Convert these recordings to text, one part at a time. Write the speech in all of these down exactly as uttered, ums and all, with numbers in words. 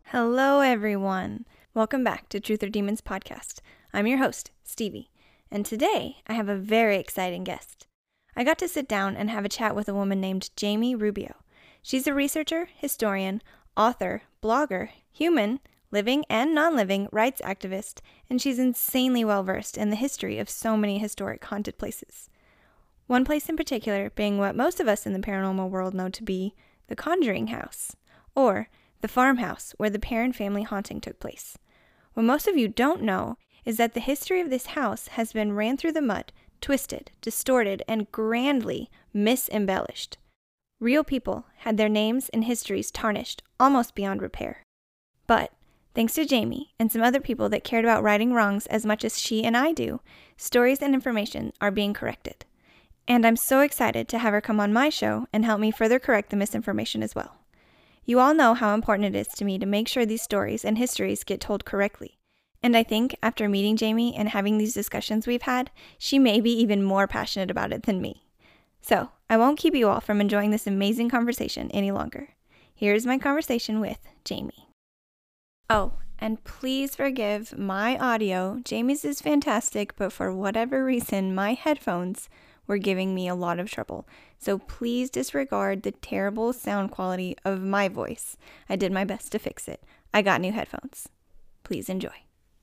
Hello, everyone. Welcome back to Truth or Demons podcast. I'm your host, Stevie, and today I have a very exciting guest. I got to sit down and have a chat with a woman named Jamie Rubio. She's a researcher, historian, author, blogger, human, living and non-living rights activist, and she's insanely well-versed in the history of so many historic haunted places. One place in particular being what most of us in the paranormal world know to be the Conjuring House, or the farmhouse where the Perron family haunting took place. What most of you don't know is that the history of this house has been ran through the mud, twisted, distorted, and grandly misembellished. Real people had their names and histories tarnished almost beyond repair. But, thanks to Jamie and some other people that cared about righting wrongs as much as she and I do, stories and information are being corrected. And I'm so excited to have her come on my show and help me further correct the misinformation as well. You all know how important it is to me to make sure these stories and histories get told correctly. And I think after meeting Jamie and having these discussions we've had, she may be even more passionate about it than me. So, I won't keep you all from enjoying this amazing conversation any longer. Here's my conversation with Jamie. Oh, and please forgive my audio. Jamie's is fantastic, but for whatever reason, my headphones were giving me a lot of trouble. So please disregard the terrible sound quality of my voice. I did my best to fix it. I got new headphones. Please enjoy.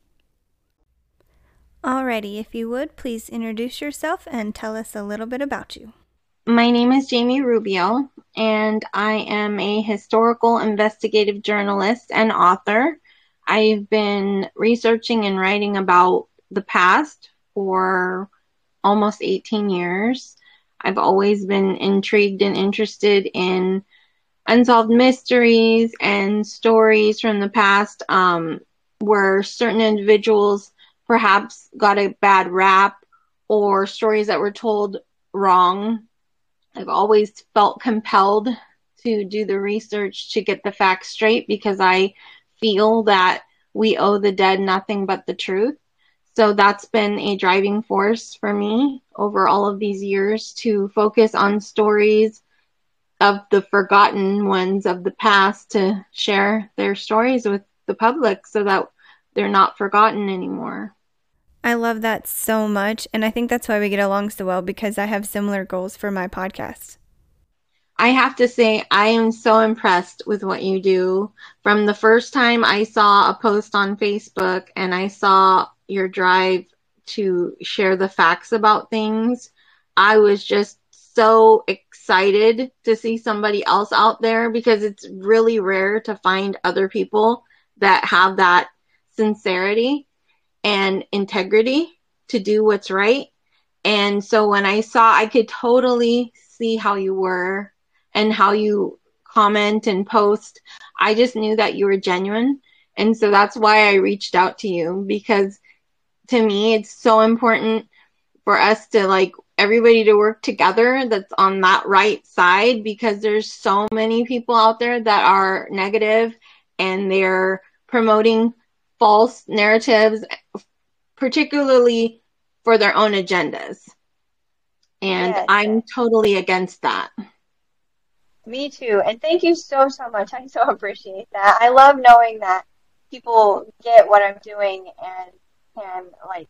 Alrighty, if you would, please introduce yourself and tell us a little bit about you. My name is Jamie Rubio, and I am a historical investigative journalist and author. I've been researching and writing about the past for almost eighteen years. I've always been intrigued and interested in unsolved mysteries and stories from the past um, where certain individuals perhaps got a bad rap or stories that were told wrong. I've always felt compelled to do the research to get the facts straight because I feel that we owe the dead nothing but the truth. So that's been a driving force for me over all of these years to focus on stories of the forgotten ones of the past, to share their stories with the public so that they're not forgotten anymore. I love that so much, and I think that's why we get along so well, because I have similar goals for my podcast. I have to say, I am so impressed with what you do. From the first time I saw a post on Facebook and I saw your drive to share the facts about things, I was just so excited to see somebody else out there, because it's really rare to find other people that have that sincerity and integrity to do what's right. And so when I saw, I could totally see how you were and how you comment and post. I just knew that you were genuine. And so that's why I reached out to you, because to me, it's so important for us to, like, everybody to work together that's on that right side, because there's so many people out there that are negative and they're promoting false narratives, particularly for their own agendas. And Yes. I'm totally against that. Me too. And thank you so, so much. I so appreciate that. I love knowing that people get what I'm doing and can, like,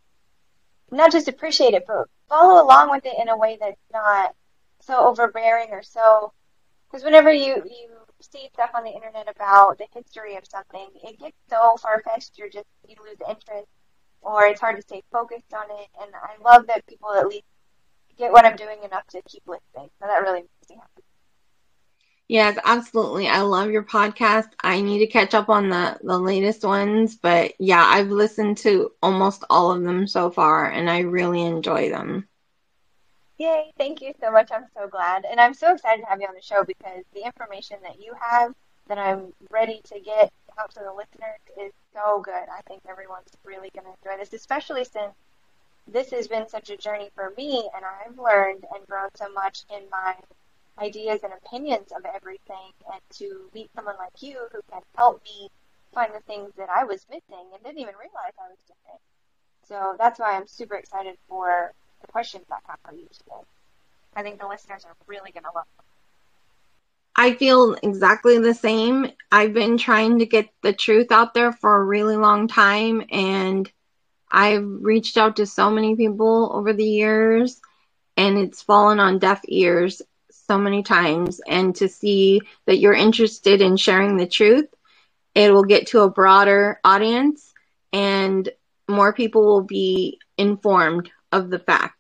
not just appreciate it, but follow along with it in a way that's not so overbearing or so, because whenever you, you see stuff on the internet about the history of something, it gets so far-fetched, you're just, you lose interest, or it's hard to stay focused on it. And I love that people at least get what I'm doing enough to keep listening. So that really makes me happy. Yes, absolutely. I love your podcast. I need to catch up on the, the latest ones, but yeah, I've listened to almost all of them so far, and I really enjoy them. Yay, thank you so much. I'm so glad. And I'm so excited to have you on the show, because the information that you have that I'm ready to get out to the listeners is so good. I think everyone's really going to enjoy this, especially since this has been such a journey for me, and I've learned and grown so much in my ideas and opinions of everything, and to meet someone like you who can help me find the things that I was missing and didn't even realize I was missing. So that's why I'm super excited for the questions I have for you today. I think the listeners are really going to love them. I feel exactly the same. I've been trying to get the truth out there for a really long time, and I've reached out to so many people over the years, and it's fallen on deaf ears so many times. And to see that you're interested in sharing the truth, it will get to a broader audience, and more people will be informed of the facts.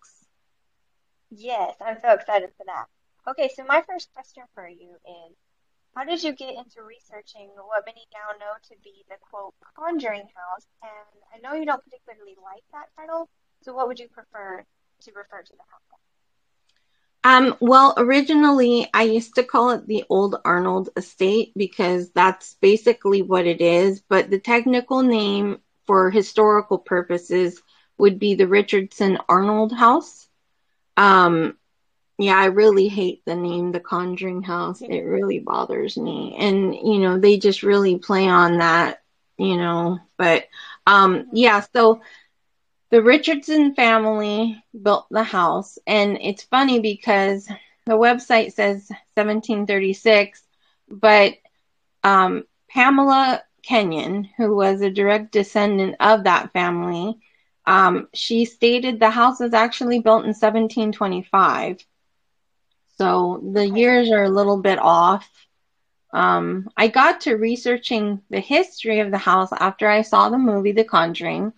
Yes, I'm so excited for that. Okay, so my first question for you is, how did you get into researching what many now know to be the, quote, Conjuring House? And I know you don't particularly like that title, so what would you prefer to refer to the house as? Um, well, originally I used to call it the Old Arnold Estate because that's basically what it is, but the technical name for historical purposes would be the Richardson Arnold House. Um, yeah, I really hate the name The Conjuring House. It really bothers me. And, you know, they just really play on that, you know, but um, yeah, so the Richardson family built the house, and it's funny because the website says seventeen thirty-six, but um, Pamela Kenyon, who was a direct descendant of that family, um, she stated the house was actually built in seventeen twenty-five. So the years are a little bit off. Um, I got to researching the history of the house after I saw the movie The Conjuring.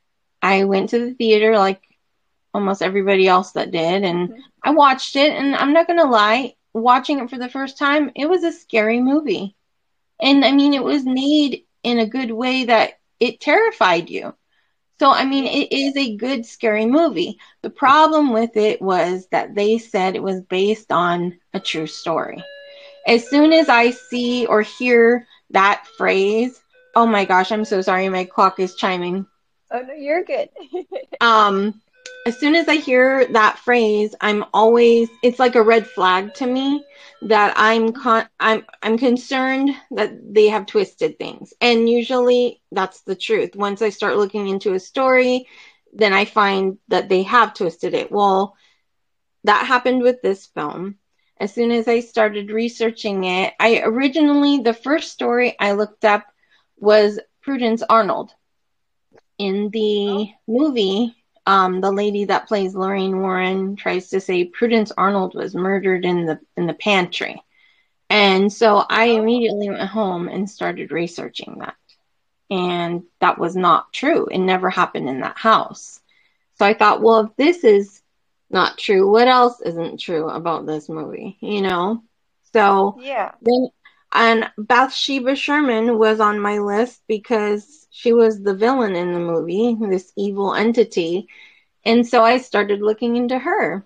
I went to the theater like almost everybody else that did, and mm-hmm. I watched it, and I'm not going to lie, watching it for the first time, it was a scary movie. And I mean, it was made in a good way that it terrified you. So, I mean, it is a good, scary movie. The problem with it was that they said it was based on a true story. As soon as I see or hear that phrase, oh my gosh, I'm so sorry, my clock is chiming. Oh, no, you're good. um, as soon as I hear that phrase, I'm always, it's like a red flag to me that I'm con- I'm I'm concerned that they have twisted things. And usually that's the truth. Once I start looking into a story, then I find that they have twisted it. Well, that happened with this film. As soon as I started researching it, I originally, the first story I looked up was Prudence Arnold. In the movie, um, the lady that plays Lorraine Warren tries to say Prudence Arnold was murdered in the in the pantry. And so I immediately went home and started researching that. And that was not true. It never happened in that house. So I thought, well, if this is not true, what else isn't true about this movie? You know? So yeah. Then, and Bathsheba Sherman was on my list because she was the villain in the movie, this evil entity. And so I started looking into her.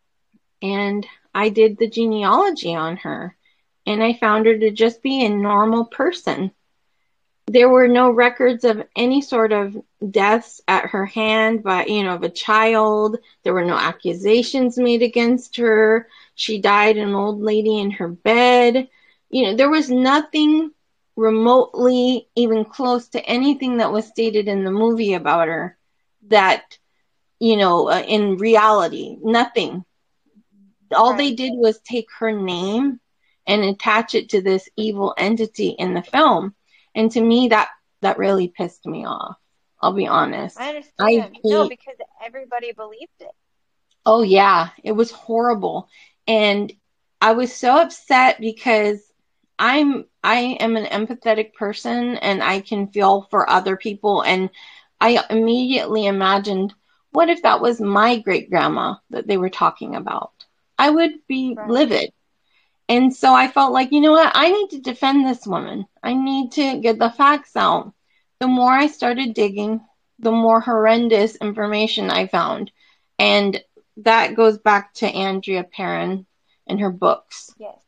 And I did the genealogy on her. And I found her to just be a normal person. There were no records of any sort of deaths at her hand, but, you know, of a child. There were no accusations made against her. She died an old lady in her bed. You know, there was nothing remotely even close to anything that was stated in the movie about her that, you know, uh, in reality, nothing. All right. They did was take her name and attach it to this evil entity in the film. And to me, that, that really pissed me off. I'll be honest. I understand. I hate... No, because everybody believed it. Oh, yeah. It was horrible. And I was so upset because I'm I am an empathetic person and I can feel for other people. And I immediately imagined, what if that was my great grandma that they were talking about? I would be right. livid. And so I felt like, you know what? I need to defend this woman. I need to get the facts out. The more I started digging, the more horrendous information I found. And that goes back to Andrea Perron and her books. Yes.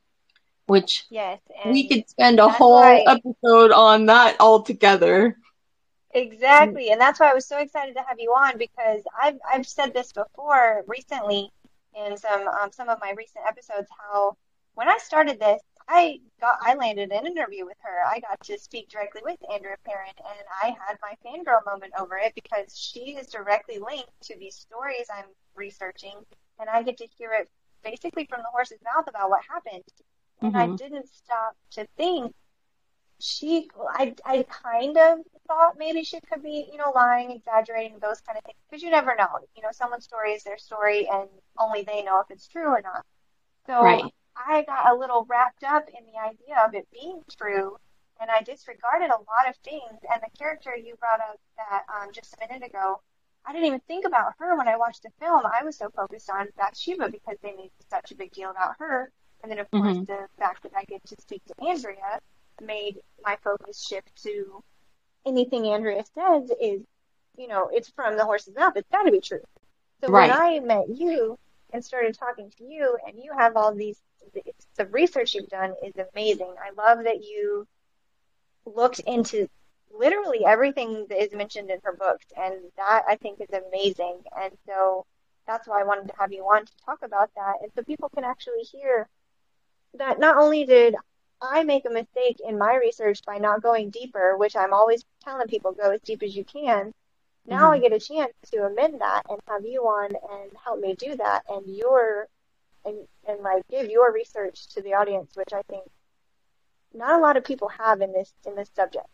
Which yes, we could spend a whole why... episode on that altogether. Exactly. And that's why I was so excited to have you on, because I've I've said this before recently in some um, some of my recent episodes, how when I started this, I got I landed an interview with her. I got to speak directly with Andrea Perron, and I had my fangirl moment over it because she is directly linked to these stories I'm researching, and I get to hear it basically from the horse's mouth about what happened. And I Mhm. didn't stop to think she, I, I kind of thought maybe she could be, you know, lying, exaggerating, those kind of things. Because you never know. You know, someone's story is their story, and only they know if it's true or not. So Right. I got a little wrapped up in the idea of it being true, and I disregarded a lot of things. And the character you brought up that um, just a minute ago, I didn't even think about her when I watched the film. I was so focused on Bathsheba because they made such a big deal about her. And then, of course, Mhm. the fact that I get to speak to Andrea made my focus shift to anything Andrea says is, you know, it's from the horse's mouth. It's got to be true. So when Right. I met you and started talking to you, and you have all these, it's, the research you've done is amazing. I love that you looked into literally everything that is mentioned in her books, and that I think is amazing. And so that's why I wanted to have you on to talk about that, and so people can actually hear that not only did I make a mistake in my research by not going deeper, which I'm always telling people go as deep as you can. Now I Mhm. get a chance to amend that and have you on and help me do that, and your and and like give your research to the audience, which I think not a lot of people have in this in this subject.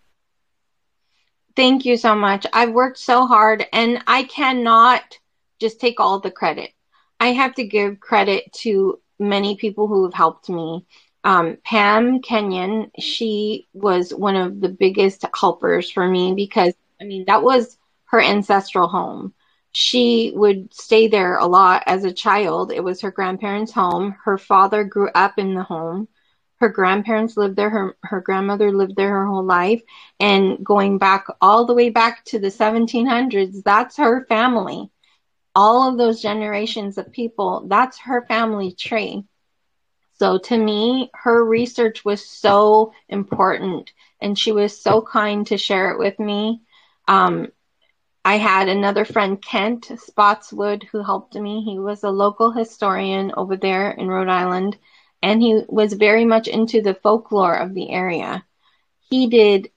Thank you so much. I've worked so hard, and I cannot just take all the credit. I have to give credit to many people who have helped me. Um, Pam Kenyon, she was one of the biggest helpers for me because, I mean, that was her ancestral home. She would stay there a lot as a child. It was her grandparents' home. Her father grew up in the home. Her grandparents lived there. Her, her grandmother lived there her whole life. And going back all the way back to the seventeen hundreds, that's her family. All of those generations of people, that's her family tree. So to me, her research was so important, and she was so kind to share it with me. Um, I had another friend, Kent Spotswood, who helped me. He was a local historian over there in Rhode Island, and he was very much into the folklore of the area. He did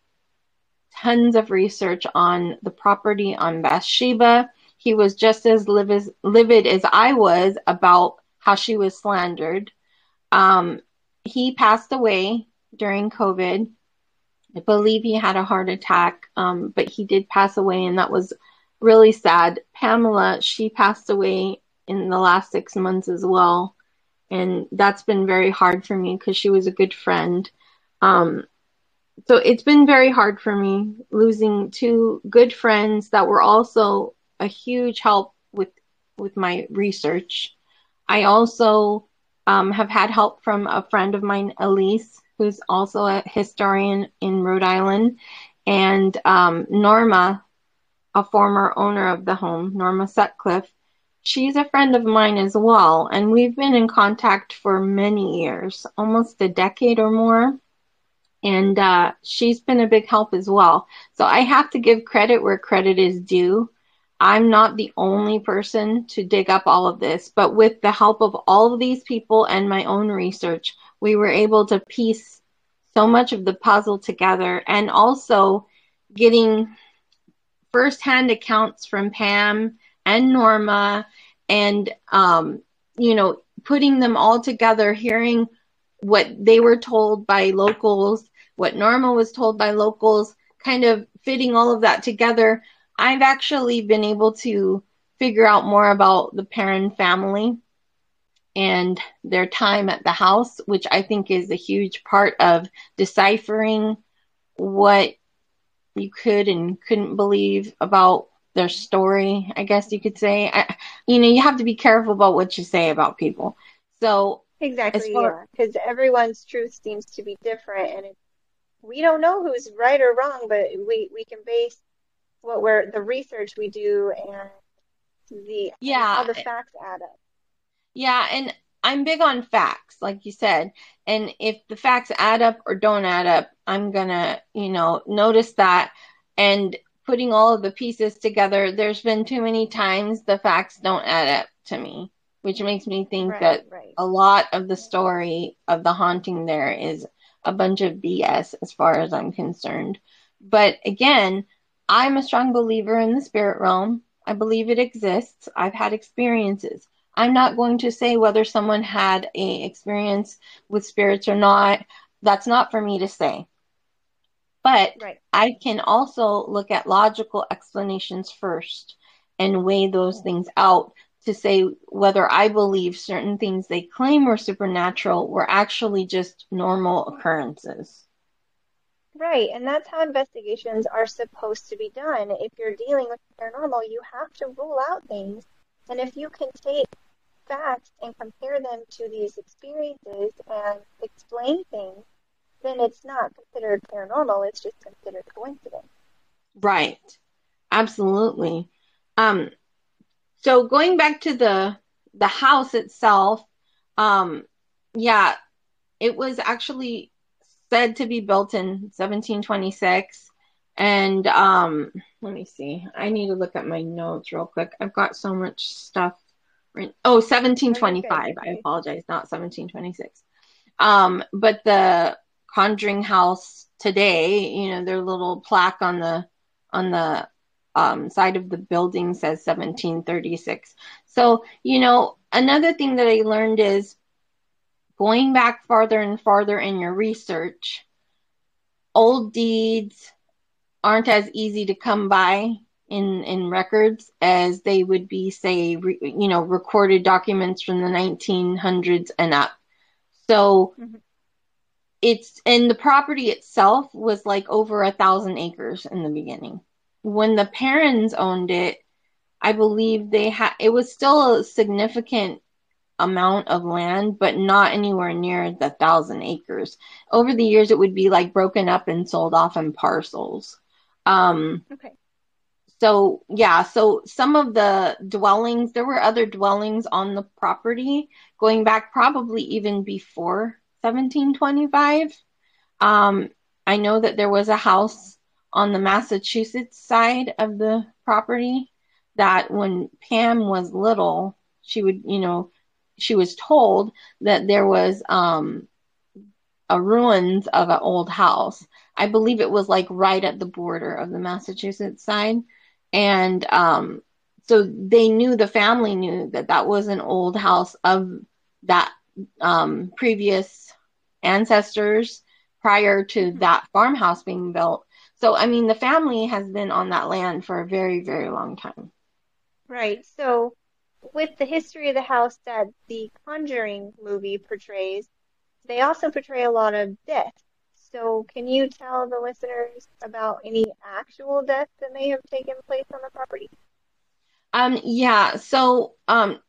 tons of research on the property on Bathsheba. He was just as livid, livid as I was about how she was slandered. Um, he passed away during COVID. I believe he had a heart attack, um, but he did pass away, and that was really sad. Pamela, she passed away in the last six months as well, and that's been very hard for me because she was a good friend. Um, so it's been very hard for me losing two good friends that were also a huge help with with my research. I also um, have had help from a friend of mine, Elise, who's also a historian in Rhode Island, and um, Norma, a former owner of the home, Norma Sutcliffe. She's a friend of mine as well, and we've been in contact for many years, almost a decade or more. And uh, she's been a big help as well. So I have to give credit where credit is due. I'm not the only person to dig up all of this, but with the help of all of these people and my own research, we were able to piece so much of the puzzle together, and also getting firsthand accounts from Pam and Norma, and, um, you know, putting them all together, hearing what they were told by locals, what Norma was told by locals, kind of fitting all of that together. I've actually been able to figure out more about the Perron family and their time at the house, which I think is a huge part of deciphering what you could and couldn't believe about their story, I guess you could say. I, you know, you have to be careful about what you say about people. So as Exactly, far yeah, because everyone's truth seems to be different, and it, we don't know who's right or wrong, but we we can base what we're the research we do and the and how yeah, the facts add up. yeah, and I'm big on facts, like you said. And if the facts add up or don't add up, I'm gonna, you know, notice that. And putting all of the pieces together, there's been too many times the facts don't add up to me, which makes me think Right, that right. a lot of the story of the haunting there is a bunch of B S as far as I'm concerned. But again, I'm a strong believer in the spirit realm. I believe it exists. I've had experiences. I'm not going to say whether someone had a experience with spirits or not. That's not for me to say. But Right. I can also look at logical explanations first and weigh those things out to say whether I believe certain things they claim were supernatural were actually just normal occurrences. Right, and that's how investigations are supposed to be done. If you're dealing with paranormal, you have to rule out things. And if you can take facts and compare them to these experiences and explain things, then it's not considered paranormal, it's just considered coincidence. Right. Absolutely. Um, so going back to the the house itself, um, yeah, it was actually said to be built in seventeen twenty-six. And um, let me see. I need to look at my notes real quick. I've got so much stuff. Right. Oh, seventeen twenty-five. I apologize, not seventeen twenty-six. Um, but the Conjuring House today, you know, their little plaque on the on the um, side of the building says seventeen thirty-six. So, you know, another thing that I learned is going back farther and farther in your research, old deeds aren't as easy to come by in in records as they would be, say, re, you know, recorded documents from the nineteen hundreds and up. So mm-hmm. it's, and the property itself was like over a thousand acres in the beginning. When the Perrons owned it, I believe they had, it was still a significant amount of land, but not anywhere near the thousand acres. Over the years, it would be like broken up and sold off in parcels. Um, okay. So, yeah, so some of the dwellings, there were other dwellings on the property going back probably even before seventeen twenty-five. Um, I know that there was a house on the Massachusetts side of the property that when Pam was little, she would, you know, she was told that there was um, a ruins of an old house. I believe it was like right at the border of the Massachusetts side. And um, so they knew, the family knew that that was an old house of that um, previous ancestors prior to that farmhouse being built. So, I mean, the family has been on that land for a very, very long time. Right. So with the history of the house that the Conjuring movie portrays, they also portray a lot of death. So can you tell the listeners about any actual deaths that may have taken place on the property? Um, yeah, so um,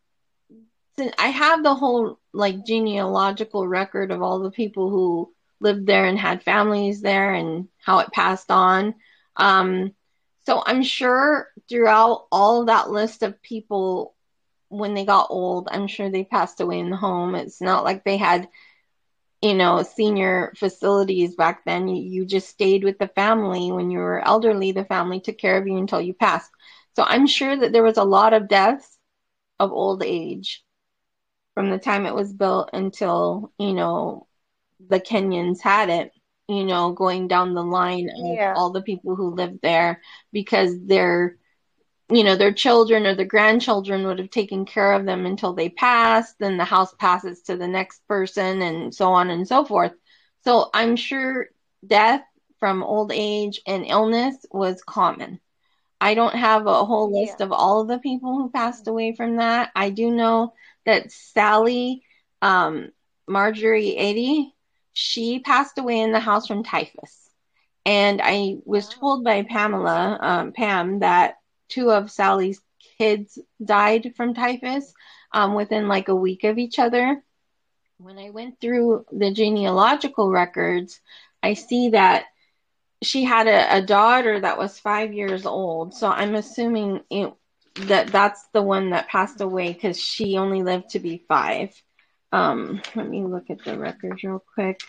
I have the whole like genealogical record of all the people who lived there and had families there and how it passed on. Um, so I'm sure throughout all that list of people, when they got old, I'm sure they passed away in the home. It's not like they had, you know, senior facilities back then. You, you just stayed with the family. When you were elderly, the family took care of you until you passed. So I'm sure that there was a lot of deaths of old age from the time it was built until, you know, the Kenyans had it, you know, going down the line of yeah. all the people who lived there, because their, you know, their children or their grandchildren would have taken care of them until they passed. Then the house passes to the next person and so on and so forth. So I'm sure death from old age and illness was common. I don't have a whole list yeah. of all of the people who passed away from that. I do know that Sally, um, Marjorie Eddy, she passed away in the house from typhus. And I was wow. told by Pamela, um, Pam, that two of Sally's kids died from typhus um, within like a week of each other. When I went through the genealogical records, I see that she had a, a daughter that was five years old. So I'm assuming it, that that's the one that passed away because she only lived to be five. Um, let me look at the records real quick.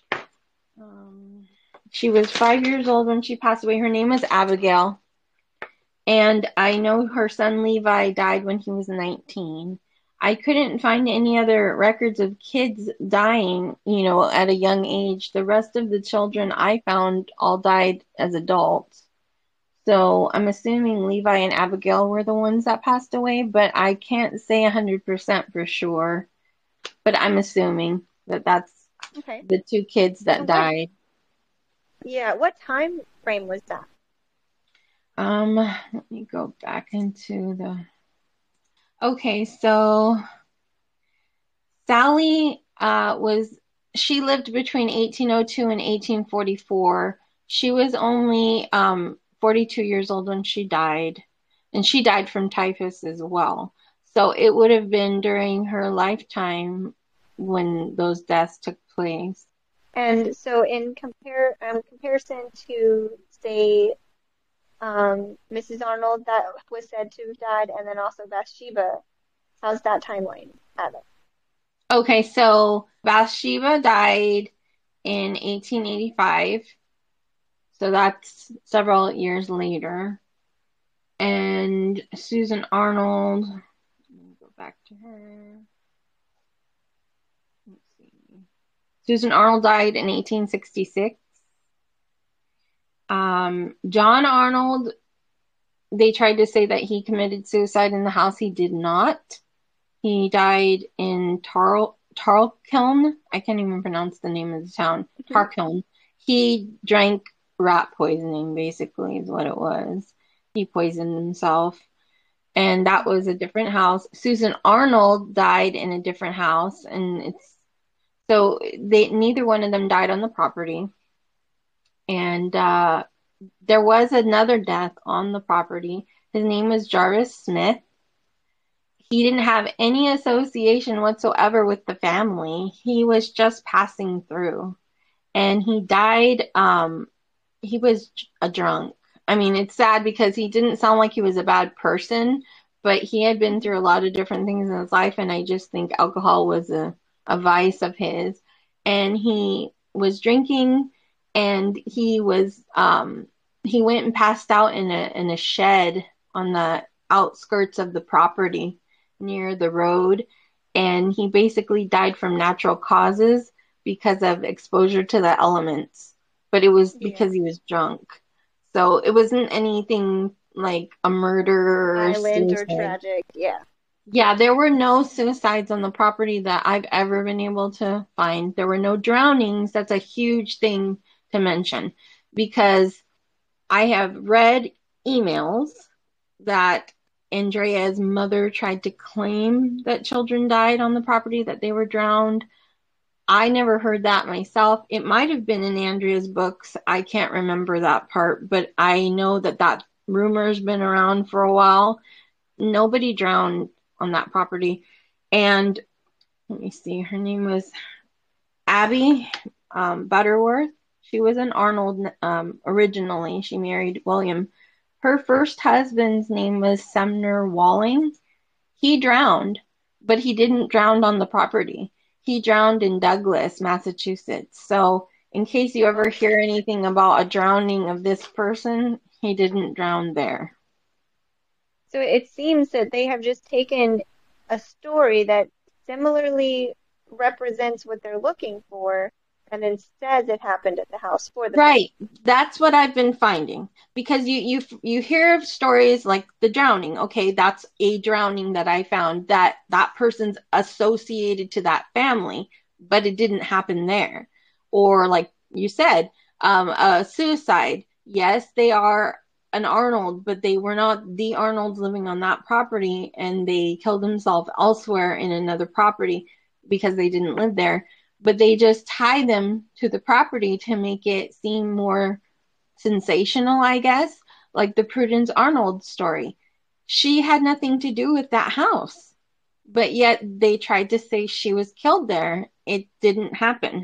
Um, she was five years old when she passed away. Her name was Abigail. And I know her son Levi died when he was nineteen. I couldn't find any other records of kids dying, you know, at a young age. The rest of the children I found all died as adults. So I'm assuming Levi and Abigail were the ones that passed away, but I can't say one hundred percent for sure. But I'm assuming that that's Okay. the two kids that And what, died. yeah, what time frame was that? Um, let me go back into the. Okay, so Sally uh, was she lived between eighteen oh two and eighteen forty-four. She was only um, forty-two years old when she died, and she died from typhus as well. So it would have been during her lifetime when those deaths took place. And so in compare um, comparison to, say, um, Missus Arnold that was said to have died, and then also Bathsheba, how's that timeline add up? Okay, so Bathsheba died in eighteen eighty-five. So that's several years later. And Susan Arnold, let me go back to her. Let's see. Susan Arnold died in eighteen sixty-six. Um, John Arnold, they tried to say that he committed suicide in the house. He did not. He died in Tar Tarlkiln. I can't even pronounce the name of the town. Mm-hmm. Tarlkiln. He drank rat poisoning, basically, is what it was. He poisoned himself. And that was a different house. Susan Arnold died in a different house. And it's so they neither one of them died on the property. And uh, there was another death on the property. His name was Jarvis Smith. He didn't have any association whatsoever with the family. He was just passing through. And he died, um, he was a drunk. I mean, it's sad because he didn't sound like he was a bad person, but he had been through a lot of different things in his life, and I just think alcohol was a, a vice of his. And he was drinking, and he was, um, he went and passed out in a in a shed on the outskirts of the property near the road, and he basically died from natural causes because of exposure to the elements, but it was because yeah. he was drunk. So it wasn't anything like a murder or violent suicide. Or tragic. Yeah. Yeah, there were no suicides on the property that I've ever been able to find. There were no drownings. That's a huge thing to mention because I have read emails that Andrea's mother tried to claim that children died on the property, that they were drowned. I never heard that myself. It might have been in Andrea's books. I can't remember that part, but I know that that rumor's been around for a while. Nobody drowned on that property. And let me see, her name was Abby um, Butterworth. She was an Arnold um, originally. She married William. Her first husband's name was Sumner Walling. He drowned, but he didn't drown on the property. He drowned in Douglas, Massachusetts. So in case you ever hear anything about a drowning of this person, he didn't drown there. So it seems that they have just taken a story that similarly represents what they're looking for, and then says it happened at the house for the right. That's what I've been finding, because you you you hear of stories like the drowning. Okay, that's a drowning that I found, that that person's associated to that family, but it didn't happen there. Or like you said, um, a suicide. Yes, they are an Arnold, but they were not the Arnolds living on that property, and they killed themselves elsewhere in another property because they didn't live there. But they just tie them to the property to make it seem more sensational, I guess. Like the Prudence Arnold story. She had nothing to do with that house, but yet they tried to say she was killed there. It didn't happen.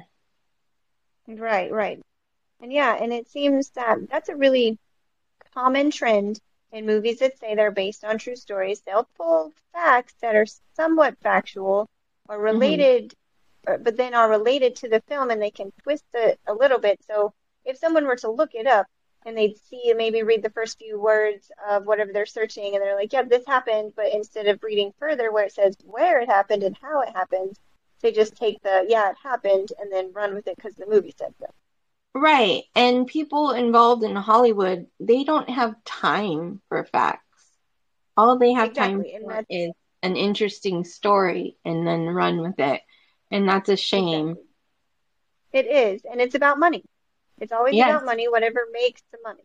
Right, right. And yeah, and it seems that that's a really common trend in movies that say they're based on true stories. They'll pull facts that are somewhat factual or related, mm-hmm. but then are related to the film, and they can twist it a little bit. So if someone were to look it up and they'd see and maybe read the first few words of whatever they're searching, and they're like, yeah, this happened, but instead of reading further where it says where it happened and how it happened, they just take the, yeah, it happened, and then run with it because the movie said so. Right. And people involved in Hollywood, they don't have time for facts. All they have time Exactly. And for that's is an interesting story and then run with it. And that's a shame. exactly. It is. And it's about money. It's always Yes, about money, whatever makes the money.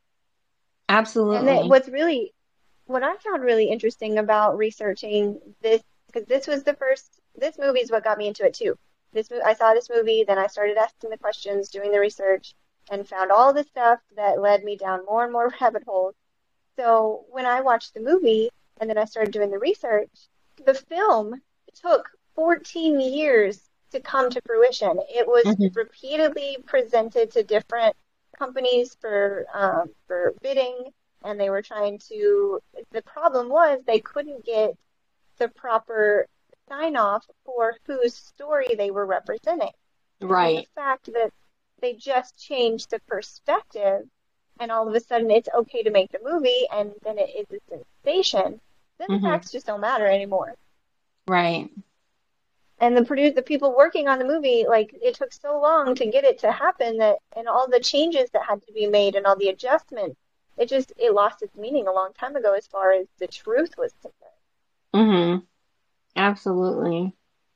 And that absolutely. what's really, what I found really interesting about researching this, because this was the first, this movie is what got me into it too. This mo- I saw this movie, then I started asking the questions, doing the research, and found all the stuff that led me down more and more rabbit holes. So when I watched the movie and then I started doing the research, the film took fourteen years to come to fruition. It was Hmm. repeatedly presented to different companies for um, for bidding, and they were trying to. The problem was they couldn't get the proper sign off for whose story they were representing. And the Right. fact that they just changed the perspective and all of a sudden it's okay to make the movie and then it is a sensation, then the Hmm. facts just don't matter anymore. Right. And the produce the people working on the movie, like it took so long to get it to happen that and all the changes that had to be made and all the adjustments, it just it lost its meaning a long time ago as far as the truth was concerned. Hmm. Absolutely.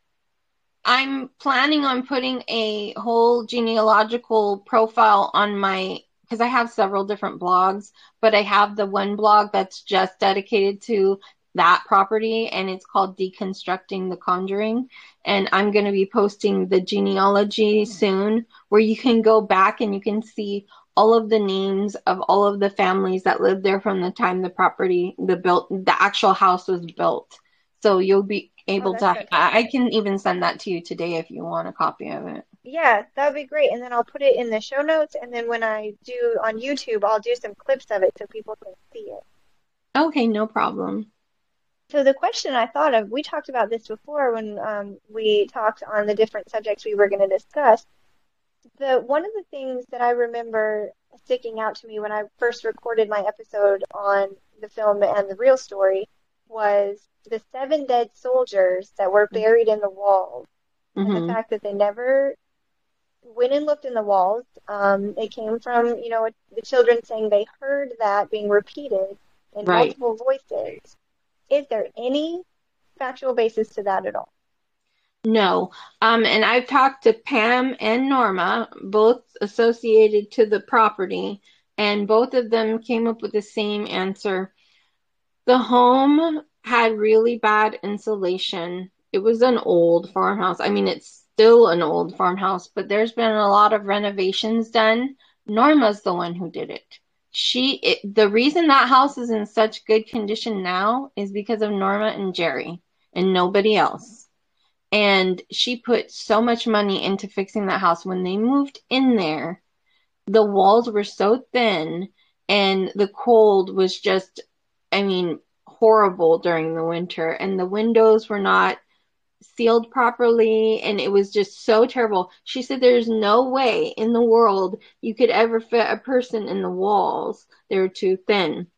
I'm planning on putting a whole genealogical profile on my, because I have several different blogs, but I have the one blog that's just dedicated to that property and it's called Deconstructing the Conjuring. And I'm going to be posting the genealogy soon where you can go back and you can see all of the names of all of the families that lived there from the time the property, the built, the actual house was built. So you'll be Oh, able to, that's I I fantastic. can even send that to you today if you want a copy of it. Yeah, that would be great. And then I'll put it in the show notes. And then when I do on YouTube, I'll do some clips of it so people can see it. Okay, no problem. So the question I thought of, we talked about this before when um, we talked on the different subjects we were going to discuss. The one of the things that I remember sticking out to me when I first recorded my episode on the film and the real story was the seven dead soldiers that were buried in the walls and the Mm-hmm. fact that they never went and looked in the walls. Um, it came from, you know, the children saying they heard that being repeated in Right. multiple voices. Is there any factual basis to that at all? No. Um, and I've talked to Pam and Norma, both associated to the property, and both of them came up with the same answer. The home had really bad insulation. It was an old farmhouse. I mean, it's still an old farmhouse, but there's been a lot of renovations done. Norma's the one who did it. She, it, the reason that house is in such good condition now is because of Norma and Jerry and nobody else. And she put so much money into fixing that house. When they moved in there, the walls were so thin and the cold was just, I mean, horrible during the winter. And the windows were not sealed properly. And it was just so terrible. She said there's no way in the world you could ever fit a person in the walls. They were too thin.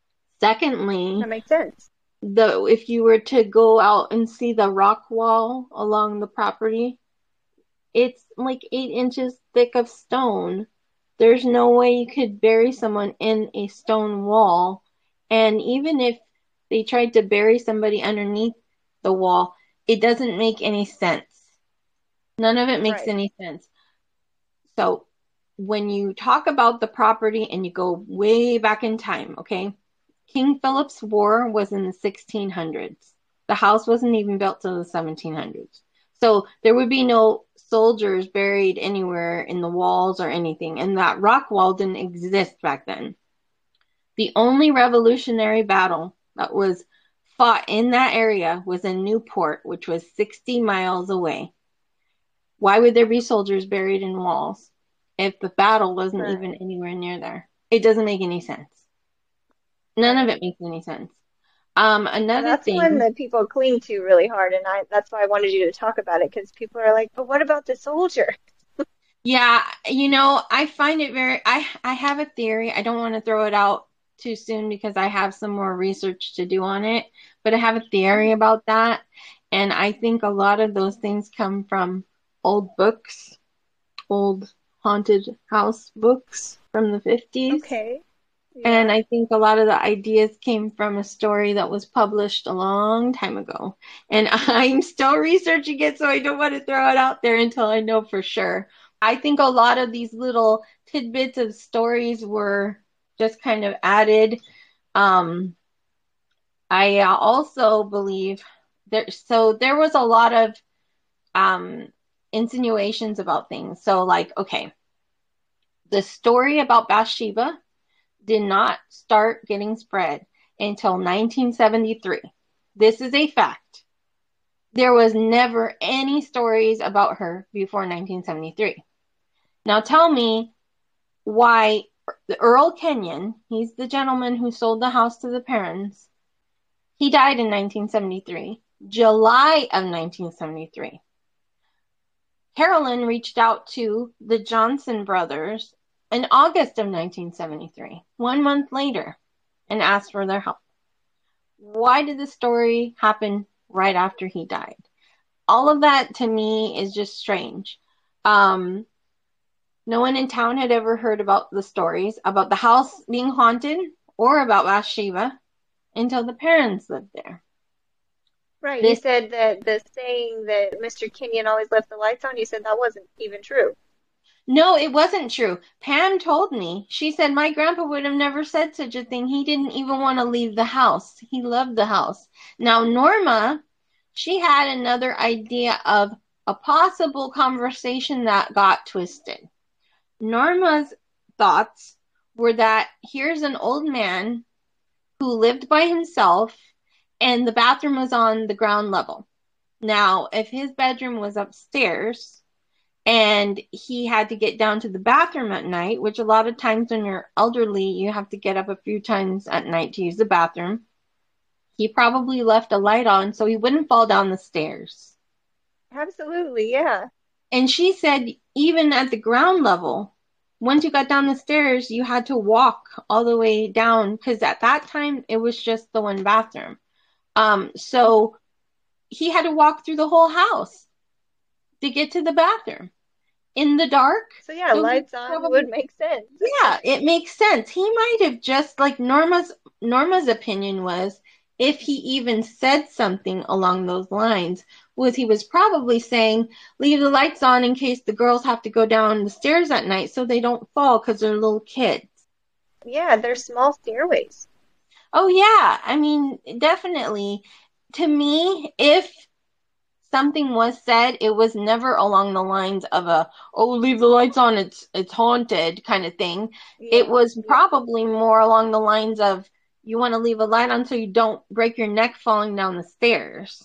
That Secondly, makes sense. the if you were to go out and see the rock wall along the property, it's like eight inches thick of stone. There's no way you could bury someone in a stone wall. And even if they tried to bury somebody underneath the wall, it doesn't make any sense. None of it makes Right. any sense. So when you talk about the property and you go way back in time, okay? King Philip's War was in the sixteen hundreds. The house wasn't even built till the seventeen hundreds. So there would be no soldiers buried anywhere in the walls or anything. And that rock wall didn't exist back then. The only Revolutionary battle that was fought in that area was in Newport, which was sixty miles away. Why would there be soldiers buried in walls if the battle wasn't even Right. anywhere near there? It doesn't make any sense. None of Right. it makes any sense. Um, And another that's one thing, that people cling to really hard. And I that's why I wanted you to talk about it because people are like, but what about the soldier? yeah, you know, I find it very, I, I have a theory. I don't want to throw it out too soon because I have some more research to do on it, but I have a theory about that. And I think a lot of those things come from old books, old haunted house books from the fifties. Okay. And Yeah. I think a lot of the ideas came from a story that was published a long time ago. And I'm still researching it, so I don't want to throw it out there until I know for sure. I think a lot of these little tidbits of stories were just kind of added. Um, I uh, also believe there, so there was a lot of um, insinuations about things. So, like, okay, the story about Bathsheba did not start getting spread until nineteen seventy-three. This is a fact. There was never any stories about her before nineteen seventy-three. Now tell me why Earl Kenyon, he's the gentleman who sold the house to the parents, he died in nineteen seventy-three, July of nineteen seventy-three. Carolyn reached out to the Johnson brothers in August of nineteen seventy-three, one month later, and asked for their help. Why did the story happen right after he died? All of that to me is just strange. Um, no one in town had ever heard about the stories about the house being haunted or about Bathsheba until the parents lived there. Right. This- You said that the saying that Mister Kenyon always left the lights on, you said that wasn't even true. No, it wasn't true. Pam told me. She said my grandpa would have never said such a thing. He didn't even want to leave the house. He loved the house. Now, Norma, she had another idea of a possible conversation that got twisted. Norma's thoughts were that here's an old man who lived by himself and the bathroom was on the ground level. Now, if his bedroom was upstairs and he had to get down to the bathroom at night, which a lot of times when you're elderly, you have to get up a few times at night to use the bathroom, he probably left a light on so he wouldn't fall down the stairs. Absolutely, yeah. And she said even at the ground level, once you got down the stairs, you had to walk all the way down because at that time it was just the one bathroom. Um, so he had to walk through the whole house to get to the bathroom in the dark. So yeah, So he lights on probably- would make sense. Yeah, it makes sense. He might have just like Norma's Norma's opinion was if he even said something along those lines was he was probably saying leave the lights on in case the girls have to go down the stairs at night so they don't fall because they're little kids. Yeah, they're small stairways. Oh yeah, I mean definitely. To me, if something was said, it was never along the lines of a oh leave the lights on, it's it's haunted kind of thing. Yeah. It was probably more along the lines of you want to leave a light on so you don't break your neck falling down the stairs.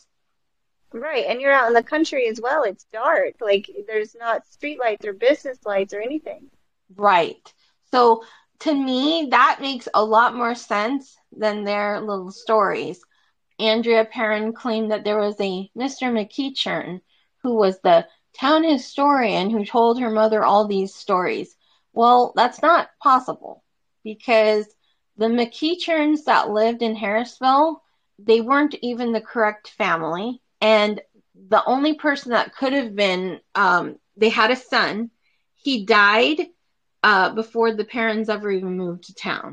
Right, and you're out in the country as well. It's dark. Like there's not street lights or business lights or anything. Right. So to me, that makes a lot more sense than their little stories. Andrea Perrin claimed that there was a Mister McEachern who was the town historian who told her mother all these stories. Well, that's not possible because the McEacherns that lived in Harrisville, they weren't even the correct family. And the only person that could have been, um, they had a son. He died uh, before the parents ever even moved to town.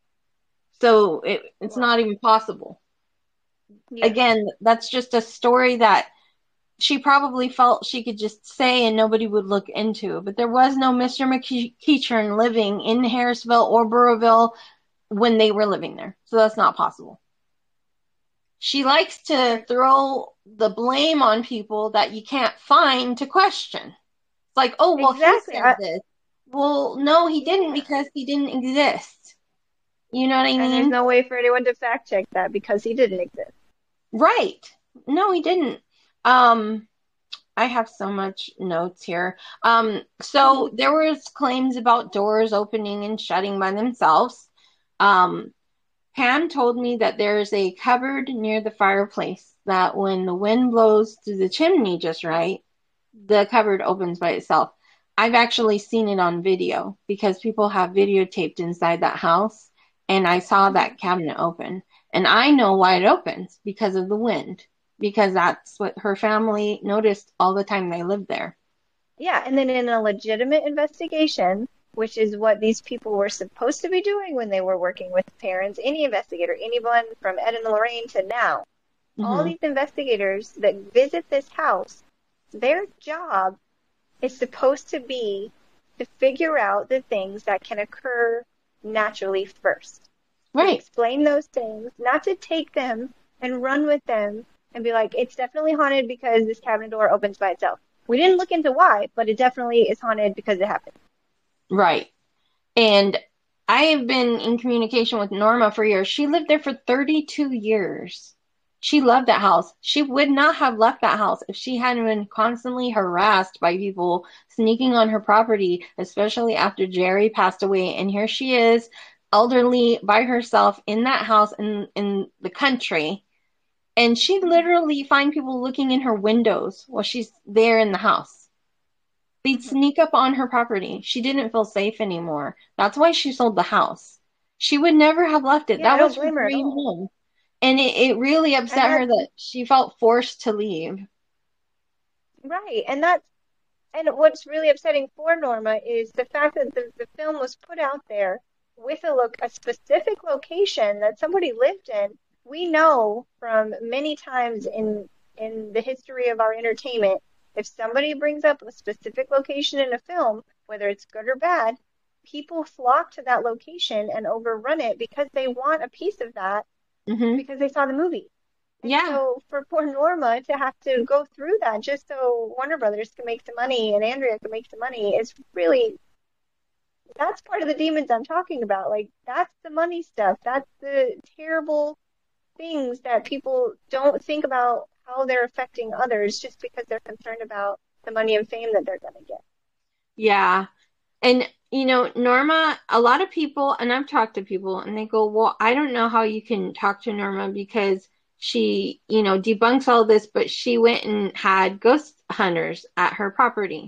So it, it's not even possible. Yeah. Again, that's just a story that she probably felt she could just say and nobody would look into. But there was no Mister McEachern living in Harrisville or Burrowville when they were living there. So that's not possible. She likes to throw the blame on people that you can't find to question. It's like, oh, well, Exactly. he I- said this. Well, no, he didn't because he didn't exist. You know what I And there's mean? no way for anyone to fact check that because he didn't exist. Right. No, he didn't. Um, I have so much notes here. Um, so there was claims about doors opening and shutting by themselves. Um, Pam told me that there's a cupboard near the fireplace that when the wind blows through the chimney just right, the cupboard opens by itself. I've actually seen it on video because people have videotaped inside that house, and I saw that cabinet open. And I know why it opens, because of the wind, because that's what her family noticed all the time they lived there. Yeah, and then in a legitimate investigation, which is what these people were supposed to be doing when they were working with parents, any investigator, anyone from Ed and Lorraine to now, all Mm-hmm. these investigators that visit this house, their job is supposed to be to figure out the things that can occur naturally first. To Right. explain those things, not to take them and run with them and be like, it's definitely haunted because this cabinet door opens by itself. We didn't look into why, but it definitely is haunted because it happened. Right. And I have been in communication with Norma for years. She lived there for thirty-two years. She loved that house. She would not have left that house if she hadn't been constantly harassed by people sneaking on her property, especially after Jerry passed away. And here she is, elderly by herself in that house in, in the country. And she'd literally find people looking in her windows while she's there in the house. They'd sneak up on her property. She didn't feel safe anymore. That's why she sold the house. She would never have left it. Yeah, I That don't was her blame her at dream all. home. And it, it really And upset her that's that she felt forced to leave. right. And that's and what's really upsetting for Norma is the fact that the, the film was put out there with a look a specific location that somebody lived in. We know from many times in in the history of our entertainment, if somebody brings up a specific location in a film, whether it's good or bad, people flock to that location and overrun it because they want a piece of that Mm-hmm. because they saw the movie. And Yeah. so for poor Norma to have to go through that just so Warner Brothers can make some money and Andrea can make some money is really, that's part of the demons I'm talking about. Like, that's the money stuff. That's the terrible things that people don't think about how they're affecting others just because they're concerned about the money and fame that they're going to get. Yeah. And, you know, Norma, a lot of people, and I've talked to people, and they go, well, I don't know how you can talk to Norma because she, you know, debunks all this, but she went and had ghost hunters at her property.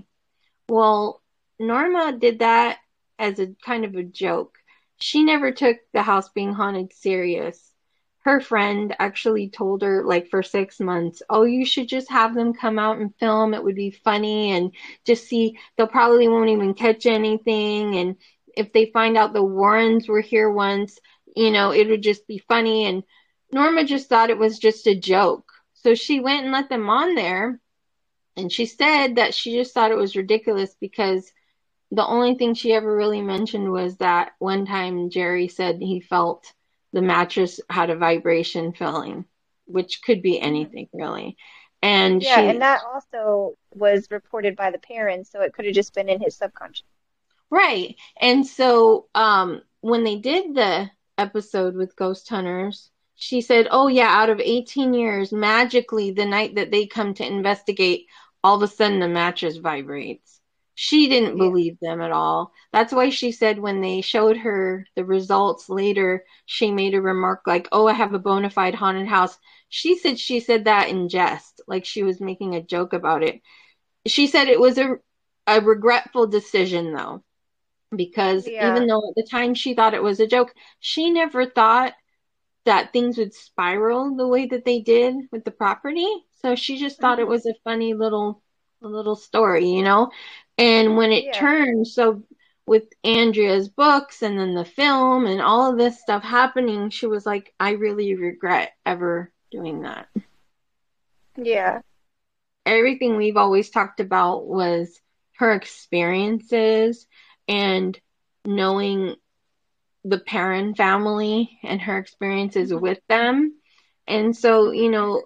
Well, Norma did that as a kind of a joke. She never took the house being haunted serious. Her friend actually told her, like, for six months, oh, you should just have them come out and film. It would be funny and just see, they'll probably won't even catch anything. And if they find out the Warrens were here once, you know, it would just be funny. And Norma just thought it was just a joke. So she went and let them on there. And she said that she just thought it was ridiculous because the only thing she ever really mentioned was that one time Jerry said he felt the mattress had a vibration feeling, which could be anything really. And Yeah, she, and that also was reported by the parents, so it could have just been in his subconscious. right. And so um, when they did the episode with Ghost Hunters, she said, oh yeah, out of eighteen years, magically the night that they come to investigate, all of a sudden the mattress vibrates. She didn't Yeah. believe them at all. That's why she said when they showed her the results later, she made a remark like, oh, I have a bona fide haunted house. She said she said that in jest, like she was making a joke about it. She said it was a, a regretful decision, though, because Yeah. even though at the time she thought it was a joke, she never thought that things would spiral the way that they did with the property. So she just thought it was a funny little a little story, you know? And when it Yeah. turned, so with Andrea's books and then the film and all of this stuff happening, she was like, I really regret ever doing that. Yeah. Everything we've always talked about was her experiences and knowing the Perron family and her experiences Mhm. with them. And so, you know,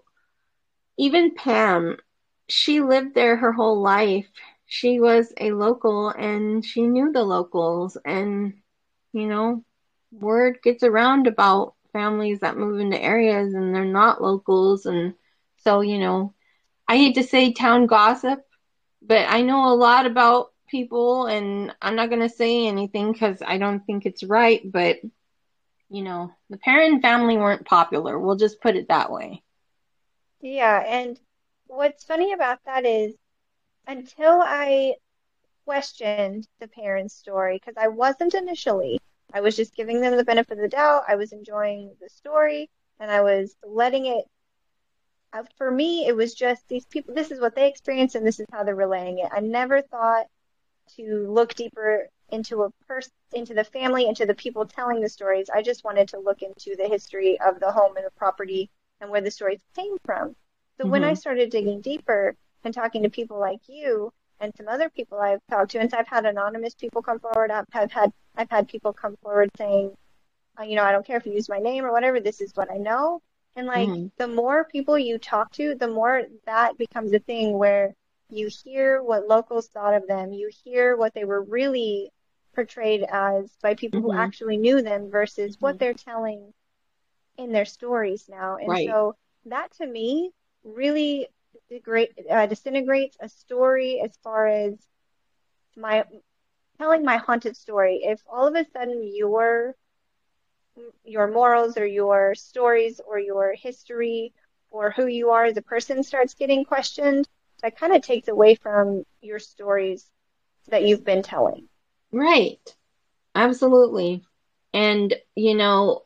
even Pam, she lived there her whole life. She was a local and she knew the locals. And, you know, word gets around about families that move into areas and they're not locals. And so, you know, I hate to say town gossip, but I know a lot about people and I'm not going to say anything because I don't think it's right. But, you know, the Perron family weren't popular. We'll just put it that way. Yeah, and what's funny about that is until I questioned the parents' story, because I wasn't initially, I was just giving them the benefit of the doubt. I was enjoying the story and I was letting it uh, for me, it was just these people, this is what they experienced and this is how they're relaying it. I never thought to look deeper into a person, into the family, into the people telling the stories. I just wanted to look into the history of the home and the property and where the stories came from. So mm-hmm. when I started digging deeper and talking to people like you and some other people I've talked to, and so I've had anonymous people come forward. I've, I've had I've had people come forward saying, uh, you know, I don't care if you use my name or whatever. This is what I know. And like mm-hmm. the more people you talk to, the more that becomes a thing where you hear what locals thought of them. You hear what they were really portrayed as by people mm-hmm. who actually knew them versus mm-hmm. what they're telling in their stories now. And right. so that to me really degrade, uh, disintegrates a story as far as my telling my haunted story. If all of a sudden your your morals or your stories or your history or who you are as a person starts getting questioned, that kind of takes away from your stories that you've been telling. Right. Absolutely. And, you know,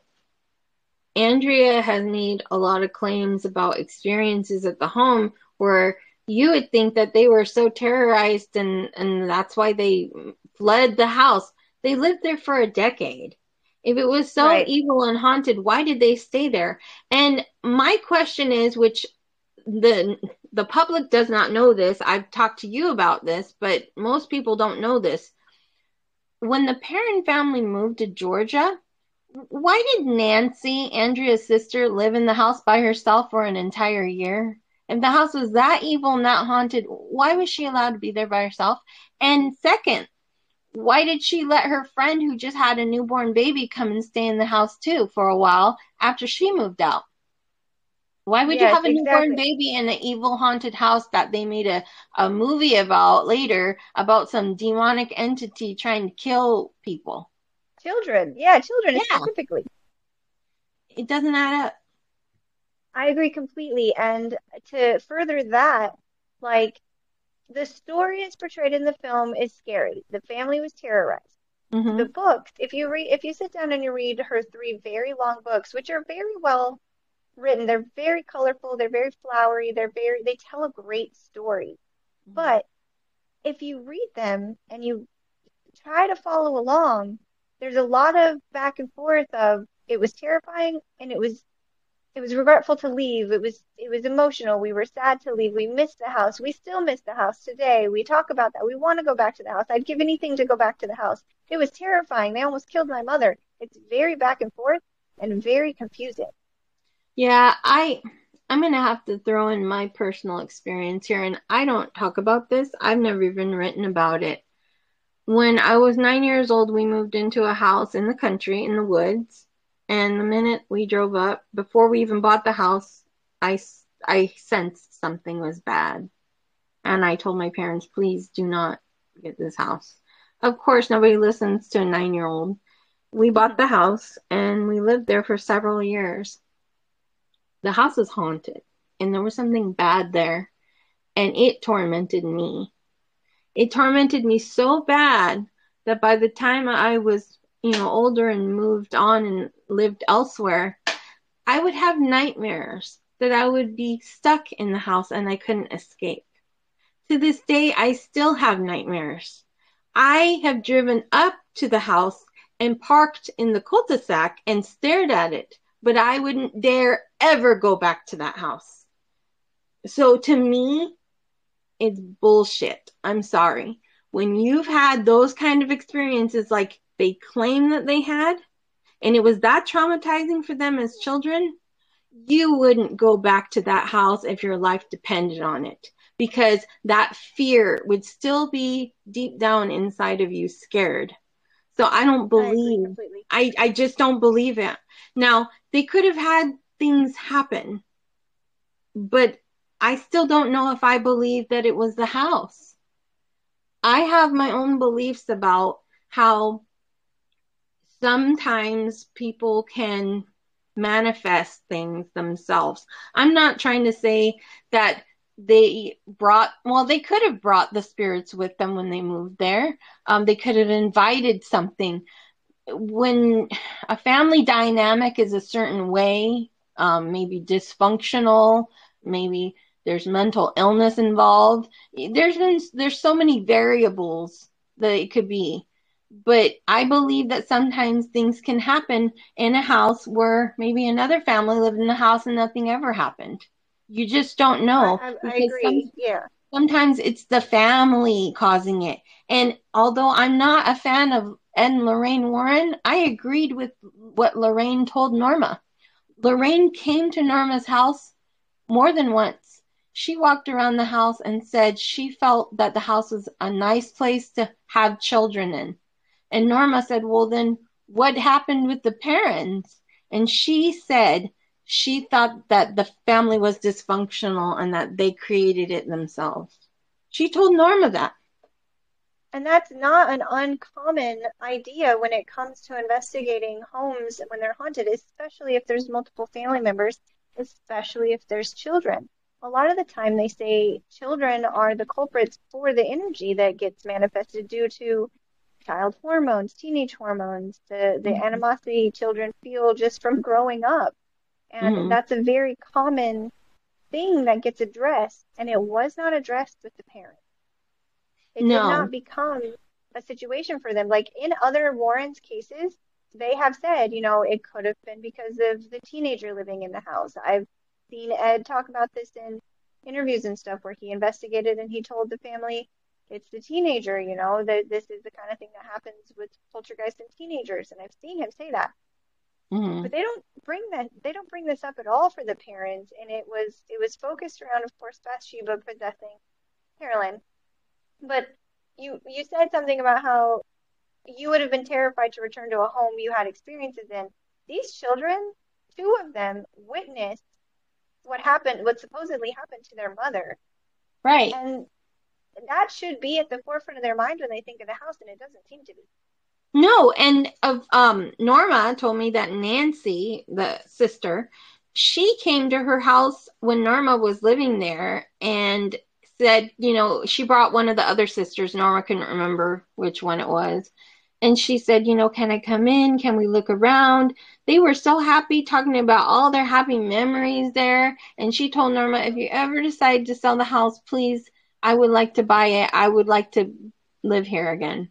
Andrea has made a lot of claims about experiences at the home where you would think that they were so terrorized and, and that's why they fled the house. They lived there for a decade. If it was so right. evil and haunted, why did they stay there? And my question is, which the the public does not know this. I've talked to you about this, but most people don't know this. When the Perron family moved to Georgia, why did Nancy, Andrea's sister, live in the house by herself for an entire year? If the house was that evil and that haunted, why was she allowed to be there by herself? And second, why did she let her friend who just had a newborn baby come and stay in the house too for a while after she moved out? Why would yes, you have a exactly. newborn baby in an evil haunted house that they made a, a movie about later about some demonic entity trying to kill people? Children. Yeah, children yeah. specifically. It doesn't add up. I agree completely. And to further that, like, the story as portrayed in the film is scary. The family was terrorized. Mm-hmm. The books, if you read, if you sit down and you read her three very long books, which are very well written, they're very colorful, they're very flowery, they're very, they tell a great story. Mm-hmm. But if you read them and you try to follow along, there's a lot of back and forth of it was terrifying and it was it was regretful to leave. It was it was emotional. We were sad to leave. We missed the house. We still miss the house today. We talk about that. We want to go back to the house. I'd give anything to go back to the house. It was terrifying. They almost killed my mother. It's very back and forth and very confusing. Yeah, I I'm gonna have to throw in my personal experience here, and I don't talk about this. I've never even written about it. When I was nine years old, we moved into a house in the country, in the woods. And the minute we drove up, before we even bought the house, I, I sensed something was bad. And I told my parents, please do not get this house. Of course, nobody listens to a nine-year-old. We bought the house, and we lived there for several years. The house is haunted, and there was something bad there. And it tormented me. It tormented me so bad that by the time I was, you know, older and moved on and lived elsewhere, I would have nightmares that I would be stuck in the house and I couldn't escape. To this day, I still have nightmares. I have driven up to the house and parked in the cul-de-sac and stared at it, but I wouldn't dare ever go back to that house. So to me, it's bullshit. I'm sorry. When you've had those kind of experiences like they claim that they had, and it was that traumatizing for them as children, you wouldn't go back to that house if your life depended on it, because that fear would still be deep down inside of you, scared. So I don't believe, I, I, I just don't believe it. Now, they could have had things happen, but I still don't know if I believe that it was the house. I have my own beliefs about how sometimes people can manifest things themselves. I'm not trying to say that they brought, well, they could have brought the spirits with them when they moved there. Um, they could have invited something. When a family dynamic is a certain way, um, maybe dysfunctional, maybe there's mental illness involved. There's been, there's so many variables that it could be. But I believe that sometimes things can happen in a house where maybe another family lived in the house and nothing ever happened. You just don't know. I, I, I agree. Some, yeah. Sometimes it's the family causing it. And although I'm not a fan of Ed and Lorraine Warren, I agreed with what Lorraine told Norma. Lorraine came to Norma's house more than once. She walked around the house and said she felt that the house was a nice place to have children in. And Norma said, well, then what happened with the parents? And she said she thought that the family was dysfunctional and that they created it themselves. She told Norma that. And that's not an uncommon idea when it comes to investigating homes when they're haunted, especially if there's multiple family members, especially if there's children. A lot of the time they say children are the culprits for the energy that gets manifested due to child hormones, teenage hormones, the, the mm-hmm. animosity children feel just from growing up. And mm-hmm. that's a very common thing that gets addressed. And it was not addressed with the parents. It no. did not become a situation for them. Like in other Warrens cases, they have said, you know, it could have been because of the teenager living in the house. I've seen Ed talk about this in interviews and stuff where he investigated and he told the family, it's the teenager, you know, that this is the kind of thing that happens with poltergeists and teenagers. And I've seen him say that. Mm-hmm. But they don't bring that, they don't bring this up at all for the parents. And it was, it was focused around, of course, Bathsheba possessing Carolyn. But you, you said something about how you would have been terrified to return to a home you had experiences in. These children, two of them witnessed what happened, what supposedly happened to their mother. Right. And that should be at the forefront of their mind when they think of the house, and it doesn't seem to be. No, and of um, Norma told me that Nancy, the sister, she came to her house when Norma was living there and said, you know, she brought one of the other sisters. Norma couldn't remember which one it was. And she said, you know, can I come in? Can we look around? They were so happy talking about all their happy memories there. And she told Norma, if you ever decide to sell the house, please, I would like to buy it. I would like to live here again.